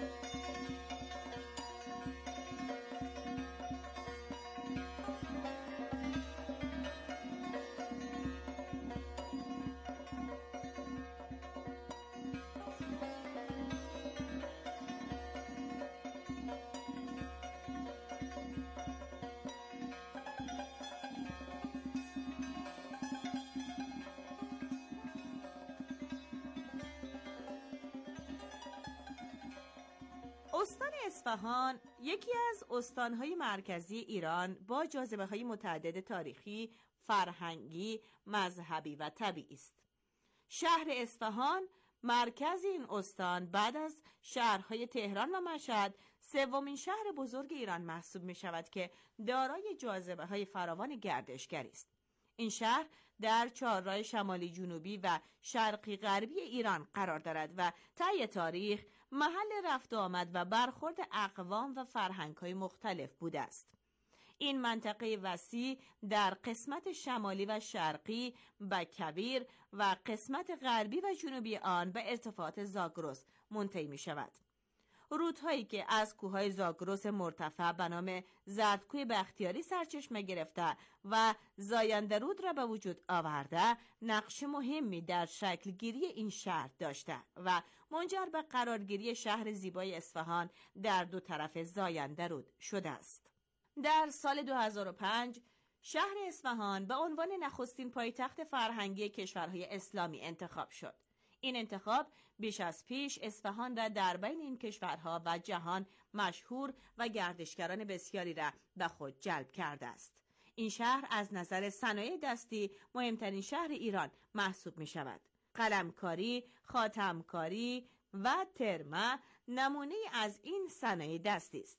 استان اصفهان یکی از استانهای مرکزی ایران با جاذبه‌های متعدد تاریخی، فرهنگی، مذهبی و طبیعی است. شهر اصفهان مرکز این استان بعد از شهرهای تهران و مشهد سومین شهر بزرگ ایران محسوب می شود که دارای جاذبه‌های فراوان گردشگری است. این شهر در چهارراه شمالی جنوبی و شرقی غربی ایران قرار دارد و طی تاریخ محل رفت و آمد و برخورد اقوام و فرهنگ‌های مختلف بوده است. این منطقه وسیع در قسمت شمالی و شرقی به کویر و قسمت غربی و جنوبی آن به ارتفاعات زاگرس منتهی می شود. رودهایی که از کوههای زاگرس مرتفع به نام زردکوه بختیاری سرچشمه گرفته و زاینده رود را به وجود آورده، نقش مهمی در شکل گیری این شهر داشته و منجر به قرارگیری شهر زیبای اصفهان در دو طرف زاینده رود شده است. در سال دو هزار و پنج شهر اصفهان به عنوان نخستین پایتخت فرهنگی کشورهای اسلامی انتخاب شد. این انتخاب بیش از پیش اصفهان را در بین این کشورها و جهان مشهور و گردشگران بسیاری را به خود جلب کرده است. این شهر از نظر صنایع دستی مهمترین شهر ایران محسوب می شود. قلمکاری، خاتمکاری و ترمه نمونه از این صنایع دستی است.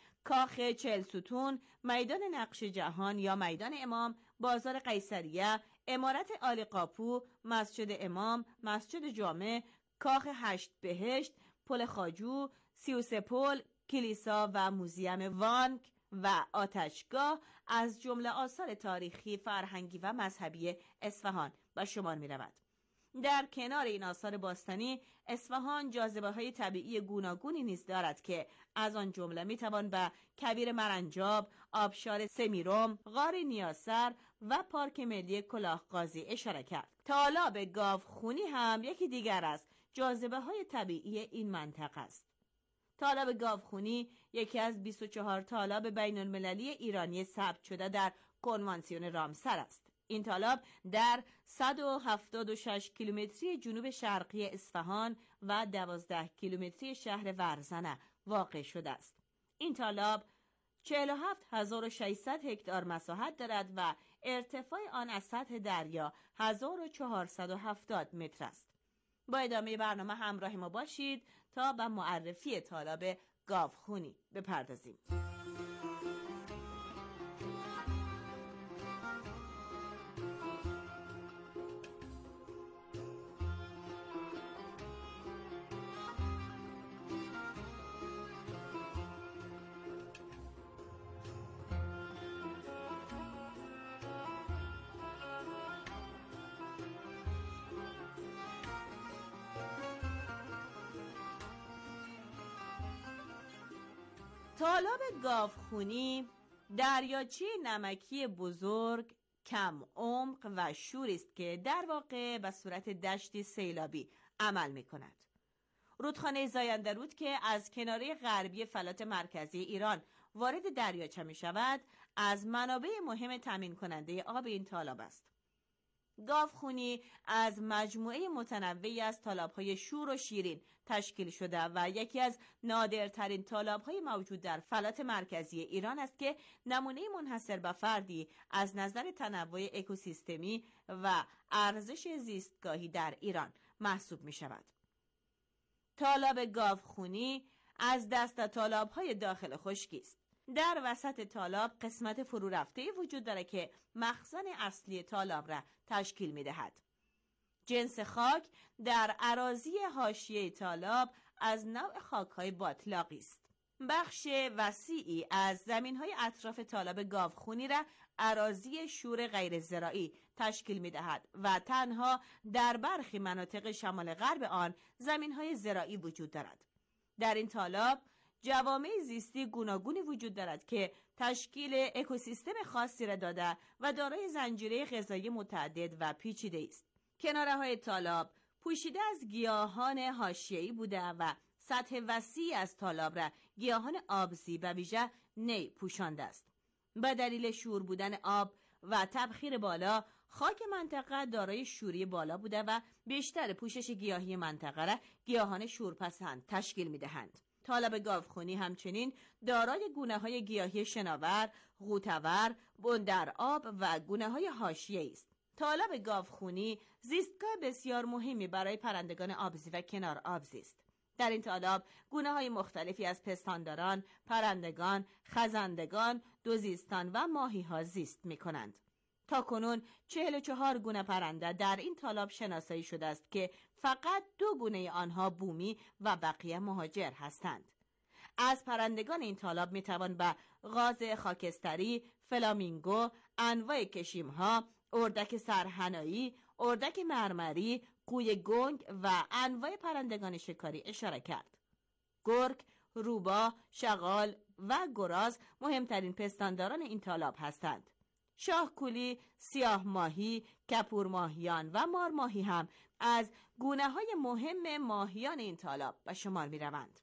کاخ چهل ستون، میدان نقش جهان یا میدان امام، بازار قیصریه، عمارت آل قاپو، مسجد امام، مسجد جامع، کاخ هشت بهشت، پل خواجو، سی و سه پل، کلیسا و موزیم وانک و آتشگاه از جمله آثار تاریخی، فرهنگی و مذهبی اصفهان به شمار می رود. در کنار این آثار باستانی، اصفهان جاذبه‌های طبیعی گوناگونی نیز دارد که از آن جمله میتوان به کویر مرنجاب، آبشار سمیرم، غار نیاسر و پارک ملی کلاهقاضی اشاره کرد. طالاب گاوخونی هم یکی دیگر از جاذبه‌های طبیعی این منطقه است. طالاب گاوخونی یکی از بیست و چهار طالاب بین المللی ایرانی ثبت شده در کنوانسیون رامسر است. این تالاب در صد و هفتاد و شش کیلومتری جنوب شرقی اصفهان و دوازده کیلومتری شهر ورزنه واقع شده است. این تالاب چهل و هفت هزار و ششصد هکتار مساحت دارد و ارتفاع آن از سطح دریا هزار و چهارصد و هفتاد متر است. با ادامه برنامه همراه ما باشید تا به معرفی تالاب گاوخونی بپردازیم. تالاب گاوخونی دریاچه نمکی بزرگ، کم عمق و شوری است که در واقع به صورت دشتی سیلابی عمل می کند. رودخانه زاینده رود که از کناره غربی فلات مرکزی ایران وارد دریاچه می شود، از منابع مهم تامین کننده آب این تالاب است. گاوخونی از مجموعه متنوعی از تالاب‌های شور و شیرین تشکیل شده و یکی از نادرترین تالاب‌های موجود در فلات مرکزی ایران است که نمونه منحصر به فردی از نظر تنوع اکوسیستمی و ارزش زیستگاهی در ایران محسوب می‌شود. تالاب گاوخونی از دست تالاب‌های داخل خشکی است. در وسط تالاب قسمت فرو رفته وجود دارد که مخزن اصلی تالاب را تشکیل می دهد. جنس خاک در اراضی حاشیه تالاب از نوع خاک‌های باتلاقی است. بخش وسیعی از زمین‌های اطراف تالاب گاوخونی را اراضی شور غیر زراعی تشکیل می دهد و تنها در برخی مناطق شمال غرب آن زمین‌های زراعی وجود دارد. در این تالاب جوامع زیستی گوناگونی وجود دارد که تشکیل اکوسیستم خاصی را داده و دارای زنجیره غذایی متعدد و پیچیده است. کناره‌های تالاب پوشیده از گیاهان حاشیه‌ای بوده و سطح وسیعی از تالاب را گیاهان آبزی به ویژه نی پوشانده است. به دلیل شور بودن آب و تبخیر بالا، خاک منطقه دارای شوری بالا بوده و بیشتر پوشش گیاهی منطقه را گیاهان شورپسند تشکیل می‌دهند. تالاب گاوخونی همچنین دارای گونه‌های گیاهی شناور، غوطه‌ور، بندرآب و گونه‌های حاشیه‌ای است. تالاب گاوخونی زیستگاه بسیار مهمی برای پرندگان آبزی و کنار آبزی است. در این تالاب گونه‌های مختلفی از پستانداران، پرندگان، خزندگان، دوزیستان و ماهی‌ها زیست می‌کنند. تا کنون چهل و چهار گونه پرنده در این تالاب شناسایی شده است که فقط دو گونه آنها بومی و بقیه مهاجر هستند. از پرندگان این تالاب میتوان به غاز خاکستری، فلامینگو، انواع کشیمها، اردک سرحنایی، اردک مرمری، قوی گنگ و انواع پرندگان شکاری اشاره کرد. گرگ، روباه، شغال و گراز مهمترین پستانداران این تالاب هستند. شاهکولی، سیاه ماهی، کپور ماهیان و مار ماهی هم از گونه‌های مهم ماهیان این تالاب به شمار می روند.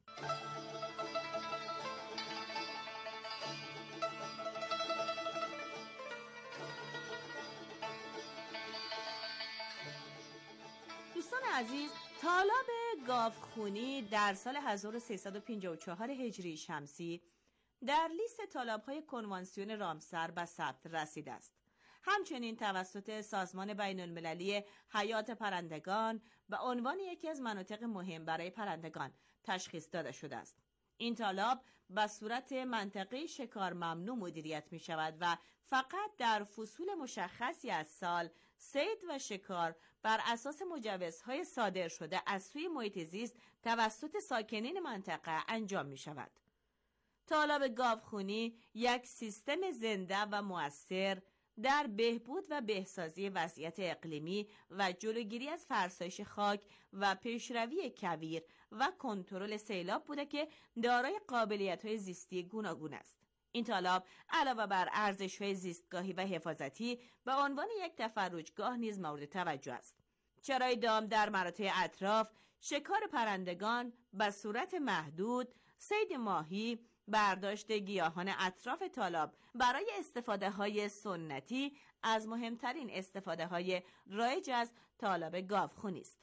دوستان عزیز، تالاب گاوخونی در سال هزار و سیصد و پنجاه و چهار هجری شمسی در لیست تالاب‌های کنوانسیون رامسر به ثبت رسیده است. همچنین توسط سازمان بین‌المللی حیات پرندگان به عنوان یکی از مناطق مهم برای پرندگان تشخیص داده شده است. این تالاب به صورت منطقه شکار ممنوع مدیریت می شود و فقط در فصول مشخصی از سال صید و شکار بر اساس مجوزهای صادر شده از سوی محیط زیست توسط ساکنین منطقه انجام می شود. تالاب گاوخونی یک سیستم زنده و مؤثر در بهبود و بهسازی وضعیت اقلیمی و جلوگیری از فرسایش خاک و پیشروی کویر و کنترل سیلاب بوده که دارای قابلیت‌های زیستی گوناگون است. این تالاب علاوه بر ارزش‌های زیستگاهی و حفاظتی به عنوان یک تفرجگاه نیز مورد توجه است. چرای دام در مراتع اطراف، شکار پرندگان به صورت محدود، صید ماهی، برداشت گیاهان اطراف تالاب برای استفاده های سنتی از مهمترین استفاده های رایج از تالاب گاوخونی است.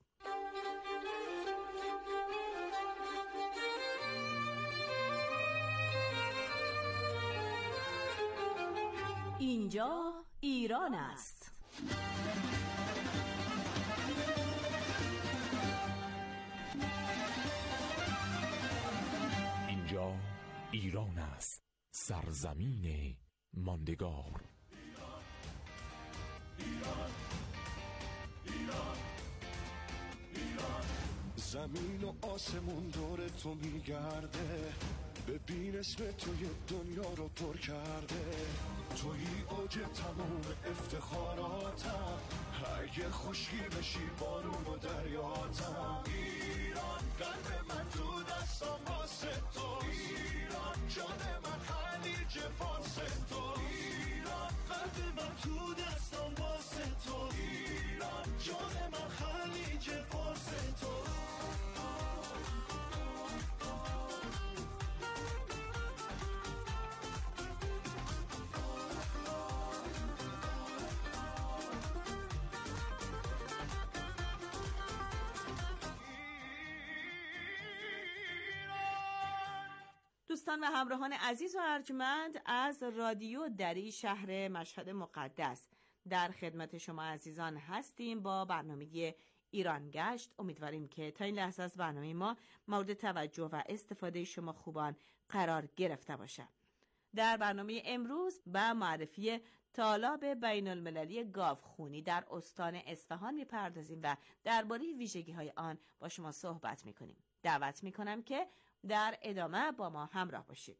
اینجا ایران است. اینجا ایران است، سرزمین ماندگار. ایران، ایران، ایران. زمین و آسمون دور تو میگرده، ببین اسم توی دنیا رو پر کرده. توی اوج تمام افتخاراتم، اگه خشکی بشی بارون و دریاتم. ایران قلب من تو دستم واسه تو، ایران جان من خلیج فارس تو، ایران قلب من تو دستم واسه تو، ایران جان من خلیج فارس تو. دوستان و همراهان عزیز و ارجمند از رادیو دری شهر مشهد مقدس در خدمت شما عزیزان هستیم با برنامه ایران گشت. امیدواریم که تا این لحظه از برنامه ما مورد توجه و استفاده شما خوبان قرار گرفته باشه. در برنامه امروز با معرفی تالاب بین المللی گاوخونی در استان اصفهان میپردازیم و درباره ویژگی های آن با شما صحبت میکنیم. دعوت میکنم که در ادامه با ما همراه باشید.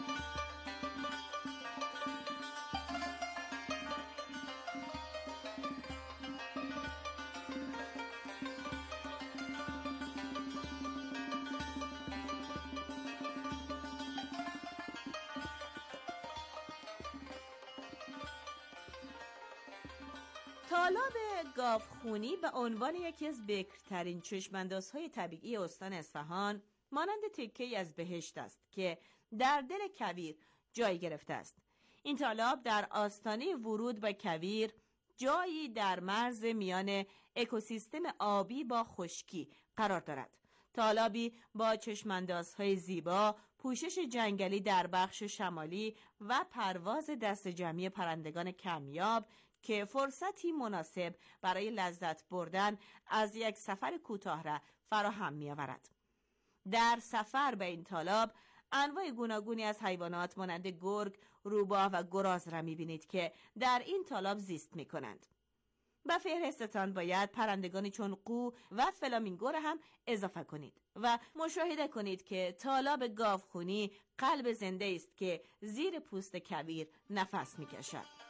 تالاب گاوخونی به عنوان یکی از بکرترین چشم‌اندازهای طبیعی استان اصفهان مانند تکه‌ای از بهشت است که در دل کویر جای گرفته است. این تالاب در آستانه ورود به کویر جایی در مرز میان اکوسیستم آبی با خشکی قرار دارد. تالابی با چشماندازهای زیبا، پوشش جنگلی در بخش شمالی و پرواز دست جمعی پرندگان کمیاب که فرصتی مناسب برای لذت بردن از یک سفر کوتاه را فراهم می‌آورد. در سفر به این تالاب انواع گوناگونی از حیوانات مانند گرگ، روباه و گراز را می‌بینید که در این تالاب زیست می‌کنند. به فهرستتان باید پرندگانی چون قو و فلامینگو را هم اضافه کنید و مشاهده کنید که تالاب گاوخونی قلب زنده است که زیر پوست کویر نفس می‌کشد.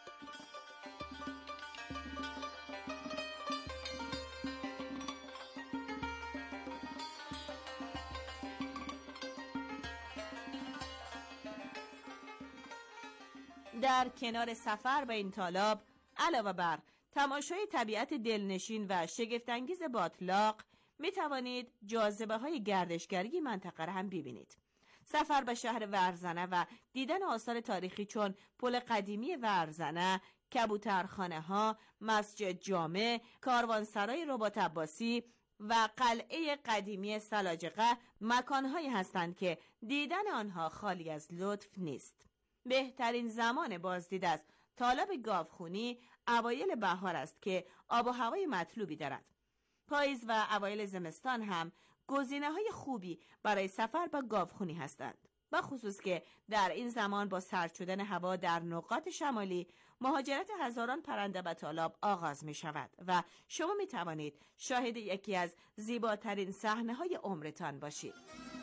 در کنار سفر به این تالاب علاوه بر تماشای طبیعت دلنشین و شگفت‌انگیز باطلاق می توانید جاذبه های گردشگری منطقه را هم ببینید. سفر به شهر ورزنه و دیدن آثار تاریخی چون پل قدیمی ورزنه، کبوترخانه ها، مسجد جامع، کاروانسرای رباط عباسی و قلعه قدیمی سلاجقه مکانهایی هستند که دیدن آنها خالی از لطف نیست. بهترین زمان بازدید از تالاب گاوخونی اوایل بهار است که آب و هوای مطلوبی دارد. پاییز و اوایل زمستان هم گزینه‌های خوبی برای سفر به گاوخونی هستند. به خصوص که در این زمان با سرد شدن هوا در نقاط شمالی مهاجرت هزاران پرنده به تالاب آغاز می شود و شما می توانید شاهد یکی از زیباترین صحنه‌های عمرتان باشید.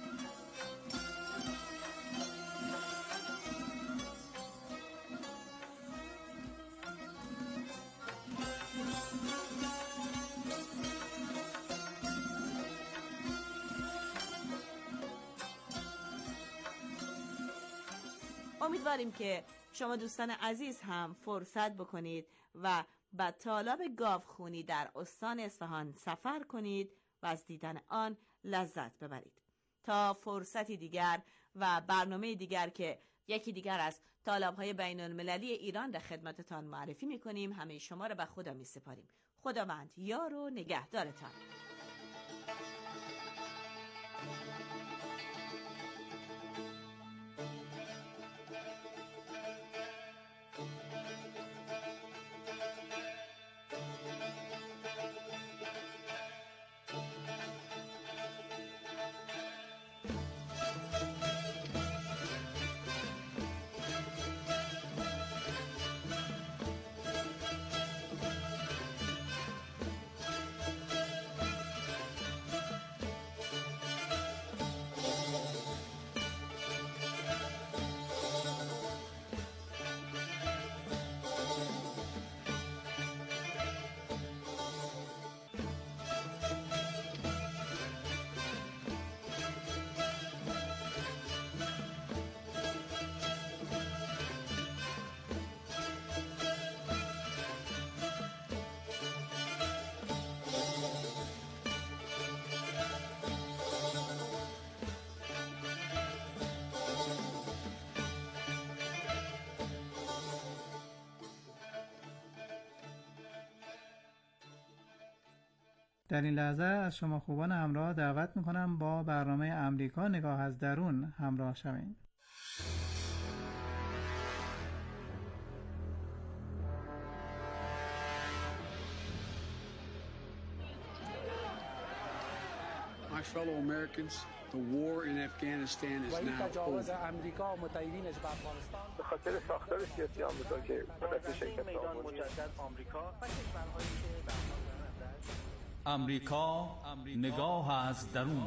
امیدواریم که شما دوستان عزیز هم فرصت بکنید و به تالاب گاوخونی در استان اصفهان سفر کنید و از دیدن آن لذت ببرید. تا فرصتی دیگر و برنامه دیگر که یکی دیگر از طالب‌های بین‌المللی ایران در خدمتتان معرفی می‌کنیم، همه شما را به خدا می‌سپاریم. خداوند یار و نگهدارتان. در این لحظه از شما خوبان همراه دعوت میکنم با برنامه امریکا نگاه از درون همراه شوید. My fellow Americans, the war in Afghanistan is now over. امریکا متحدینش به افغانستان به خاطر ساختار سیاسی آمریکا که مدت شرکت میدان مجدد آمریکا و کشورهایی که در امریکا نگاه از درون.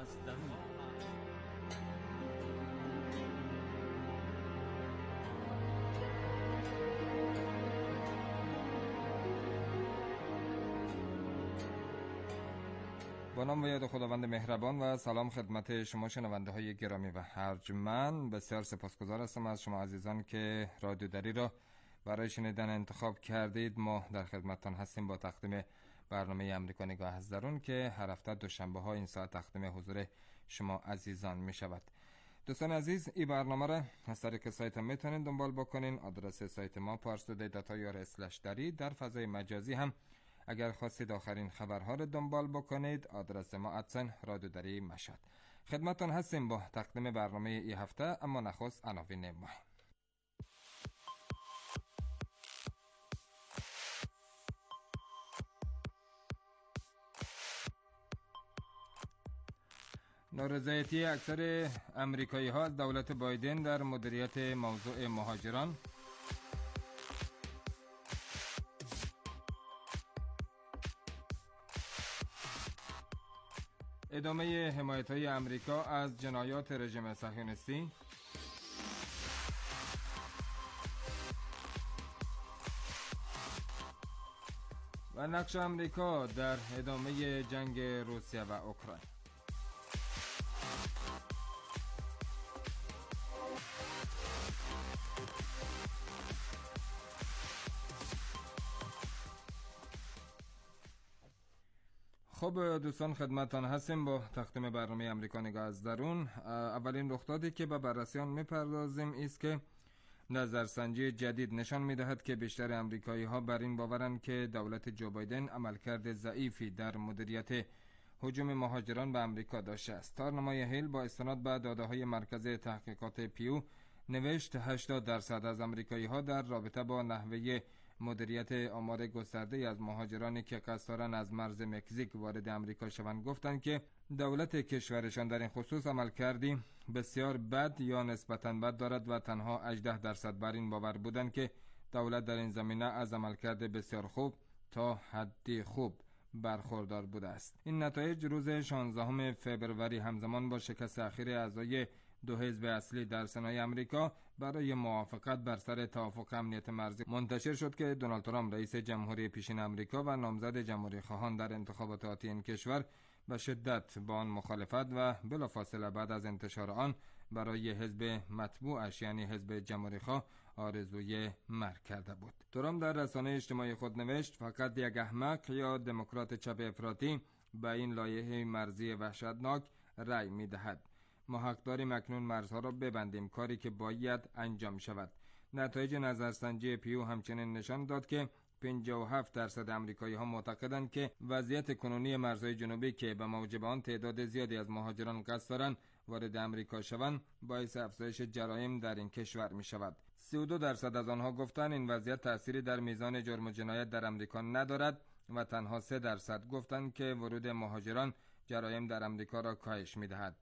با نام و یاد خداوند مهربان و سلام خدمت شما شنونده های گرامی و ارجمند. بسیار سپاسگزار هستم از شما عزیزان که رادیو دری را برای شنیدن انتخاب کردید. ما در خدمتتان هستیم با تقدیم برنامه امریکا نگاه از درون که هر هفته دوشنبه ها این ساعت تقدیم حضور شما عزیزان می شود. دوستان عزیز، این برنامه را از طریق سایت هم میتونید دنبال بکنین. آدرس سایت ما پارس تودی دات آی آر اسلش دری. در فضای مجازی هم اگر خواستید آخرین خبرها را دنبال بکنید، آدرس ما ادسن رادیو دری مشهد. خدمتتان هستیم با تقدیم برنامه این هفته، اما نخست عناوین مهم. نارضایتی اکثر امریکایی ها از دولت بایدن در مدیریت موضوع مهاجران. ادامه حمایت های امریکا از جنایات رژیم صهیونیستی. و نقش امریکا در ادامه جنگ روسیه و اوکراین. خب دوستان، خدمتان هستیم با تقدیم برنامه امریکا نگاه از درون. اولین رخدادی که به بررسی آن میپردازیم است که نظرسنجی جدید نشان میدهد که بیشتر امریکایی ها بر این باورند که دولت جو بایدن عملکرد ضعیفی در مدیریت هجوم مهاجران به امریکا داشته است. تارنمای هیل با استناد به داده‌های مرکز تحقیقات پیو نوشت هشتاد درصد از امریکایی ها در رابطه با نحوه مدیریت آمار گسترده از مهاجرانی که قصد دارند از مرز مکزیک وارد امریکا شوند گفتند که دولت کشورشان در این خصوص عمل کردی بسیار بد یا نسبتاً بد دارد و تنها هجده درصد بر این باور بودند که دولت در این زمینه از عملکرد بسیار خوب تا حدی خوب برخوردار بوده است. این نتایج روز شانزدهم فوریه همزمان با شکست اخیر اعضای دو حزب اصلی در سنای امریکا برای موافقت بر سر توافق امنیت مرزی منتشر شد که دونالد ترامپ رئیس جمهوری پیشین امریکا و نامزد جمهوری خواهان در انتخابات آتی این کشور به شدت با آن مخالفت و بلافاصله بعد از انتشار آن برای حزب مطبوعش یعنی حزب جمهوری خواه آرزوی مرگ کرده بود. ترامپ در رسانه اجتماعی خود نوشت فقط یک احمق یا دموکرات چپ افراطی به این لایحه مرزی وحشتناک رأی می‌دهد. ما حق داریم اکنون مرزها را ببندیم، کاری که باید انجام شود. نتایج نظرسنجی پیو همچنین نشان داد که پنجاه و هفت درصد آمریکایی ها معتقدند که وضعیت کنونی مرزهای جنوبی که به موجب آن تعداد زیادی از مهاجران قصد دارند وارد امریکا شوند باعث افزایش جرایم در این کشور می شود. سی و دو درصد از آنها گفتند این وضعیت تأثیری در میزان جرم و جنایت در امریکا ندارد و تنها سه درصد گفتند که ورود مهاجران جرایم در امریکا را کاهش می دهد.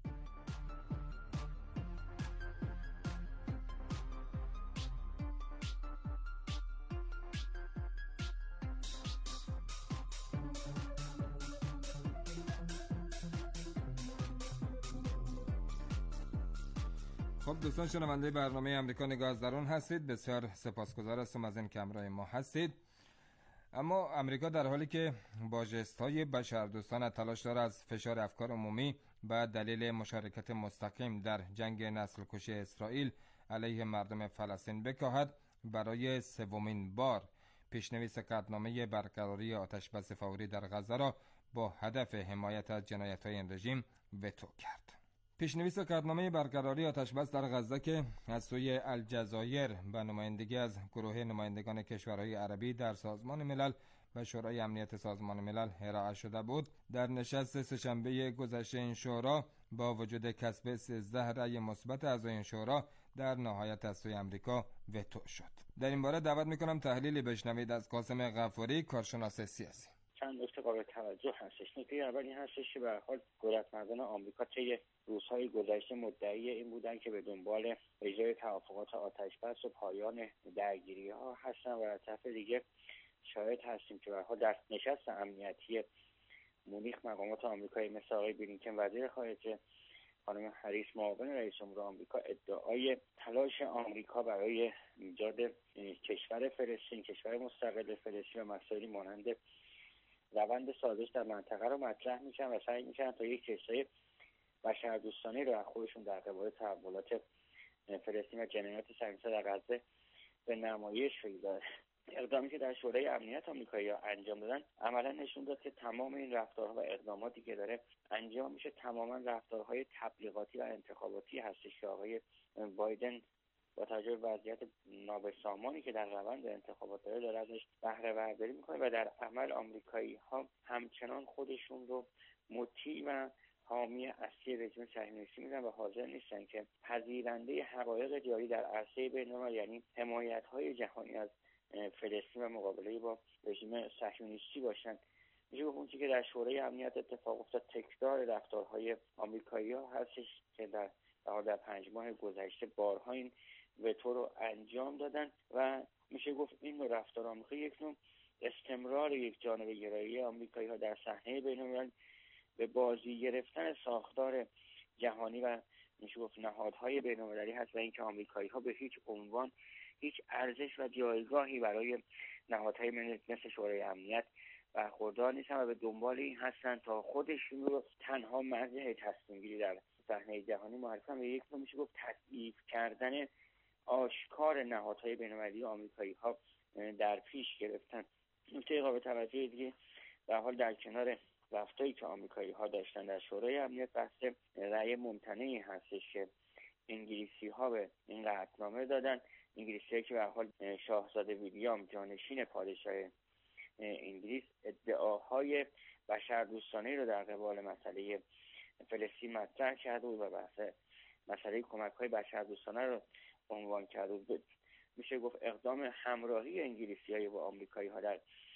خب دوستان شنونده برنامه امریکا نگاه از درون هستید. بسیار سپاسگزار هستم از این که همراه ما هستید. اما امریکا در حالی که با ژست‌های بشردوستانه تلاش دارد از فشار افکار عمومی به دلیل مشارکت مستقیم در جنگ نسل کشی اسرائیل علیه مردم فلسطین بکاهد، برای سومین بار پیشنویس قطعنامه برقراری آتشبس فوری در غزه را با هدف حمایت از جنایت‌های این رژیم وتو کرد. پیشنویس قطعنامه برقراری آتشبس در غزه که از سوی الجزایر به نمایندگی از گروه نمایندگان کشورهای عربی در سازمان ملل و شورای امنیت سازمان ملل ارائه شده بود، در نشست سه‌شنبه گذشته این شورا با وجود کسب سیزده رأی مثبت اعضای این شورا در نهایت از سوی آمریکا وتو شد. در این باره دعوت می‌کنم تحلیلی بشنوید از قاسم غفاری، کارشناس سیاسی. چند نکته قابل توجه هستش. نکته اول این هستش که به هر حال قدرتمندان آمریکا طی روزهای گذشته مدعی این بودن که به دنبال اجرای توافقات آتشبس و پایان درگیری‌ها هستن و از طرف دیگه شاهد هستیم که به هر حال در نشست امنیتی مونیخ مقامات آمریکایی مثل آقای بلینکن وزیر خارجه، خانم هریس معاون رئیس جمهور آمریکا ادعای تلاش آمریکا برای ایجاد کشور فلسطین، کشور مستقل فلسطین و مسائلی مانند روند سازش در منطقه رو مطرح میکنن و سعی میکنن تا یک کشور بشردوستانه رو از خودشون در قبال تحولات فلسطین و جنایات سنگین‌سر در غزه به نمایش بگذاره. اقدامی که در شورای امنیت آمریکایی انجام دادن عملا نشون داد که تمام این رفتارها و اقداماتی که داره انجام میشه تماما رفتارهای تبلیغاتی و انتخاباتی هستش که آقای بایدن با توجه به وضعیت نابسامانی که در روند انتخابات داره داره ازش بهره برداری میکنه و در عمل آمریکایی ها همچنان خودشون رو مطیع و حامی اصلی رژیم صهیونیستی میدن و حاضر نیستن که پذیرنده حقایق جاری در عرصه بین‌الملل یعنی حمایت‌های جهانی از فلسطین و مقابله با رژیم صهیونیستی باشن. میشه گفت اون چیزی که در شورای امنیت اتفاق افتاد تکرار رفتارهای آمریکایی‌ها هستش که در در پنج ماه گذشته بارها این وتو رو انجام دادن و میشه گفت این نوع رفتار آمریکا یک نوع استمرار یک جانبه گرایی آمریکایی‌ها در صحنه بین‌الملل به بازی گرفتن ساختار جهانی و میشه گفت نهادهای بین‌المللی هست و اینکه آمریکایی‌ها به هیچ عنوان هیچ ارزش و جایگاهی برای نهادهای مثل شورای امنیت برخوردار نیستن و به دنبال این هستن تا خودشون رو تنها مرجع تصمیم‌گیری در صحنه جهانی معرفی کنن و یک نوع میشه گفت تضعیف کردن آشکار نهادهای بین‌المللی آمریکایی‌ها در پیش گرفتن. نکته قابل توجه دیگه به حال در کنار رفتاری که آمریکایی‌ها داشتن در شورای امنیت بحث رأی ممتنعی هستش که انگلیسی‌ها به این قطعنامه دادن. انگلیسی‌ها که به حال شاهزاده ویلیام جانشین پادشاه انگلیس ادعاهای بشردوستانه رو در قبال مسئله فلسطین مطرح کرده و بحث مسئله کمک‌های بشردوستانه رو عنوان کرده بود. میشه گفت اقدام همراهی انگلیسی‌ها با آمریکایی‌ها در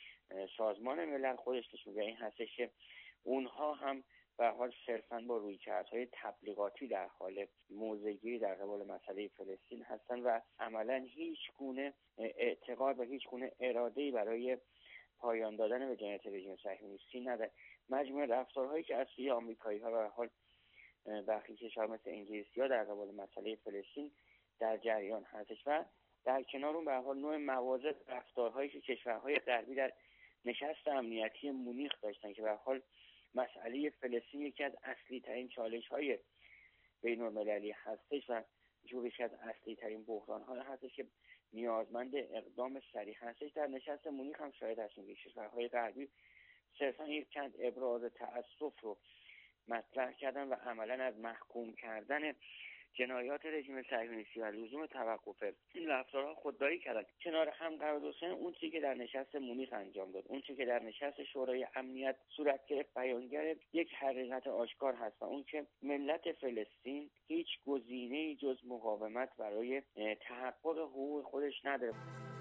سازمان ملل خودش نشون میده این هستش که اونها هم به حال صرفاً با رویکردهای تبلیغاتی در حال موضع‌گیری در قبال مسئله فلسطین هستن و عملاً هیچ گونه اعتقاد و هیچ گونه اراده‌ای برای پایان دادن به جنایت رژیم صهیونیستی نداره. مجموعه رفتارهایی که از سوی آمریکایی‌ها به حال برخی کشورها مثل انگلیسی‌ها در قبال مسئله فلسطین در جریان هستش و در کنار اون به حال نوع مواضع رفتارهایی که کشورهای غربی در نشست امنیتی مونیخ داشتن که به حال مسئله فلسطین یکی از اصلی ترین چالش های بین المللی هستش و جوریش از اصلی ترین بحران ها هستش که نیازمند اقدام سریع هستش. در نشست مونیخ هم شاید هستیم که کشورهای غربی صرفا یک چند ابراز تأسف رو مطرح کردن و عملا از محکوم کردن جنایات رژیم صهیونیستی و لزوم توقف این رفتارها خودداری کردند. کنار هم قرار داشتن اون چیزی که در نشست مونیخ انجام داد، اون چیزی که در نشست شورای امنیت صورت گرفت، بیانگر یک حقیقت آشکار هست و اون که ملت فلسطین هیچ گزینه‌ای جز مقاومت برای تحقق حقوق خودش نداره.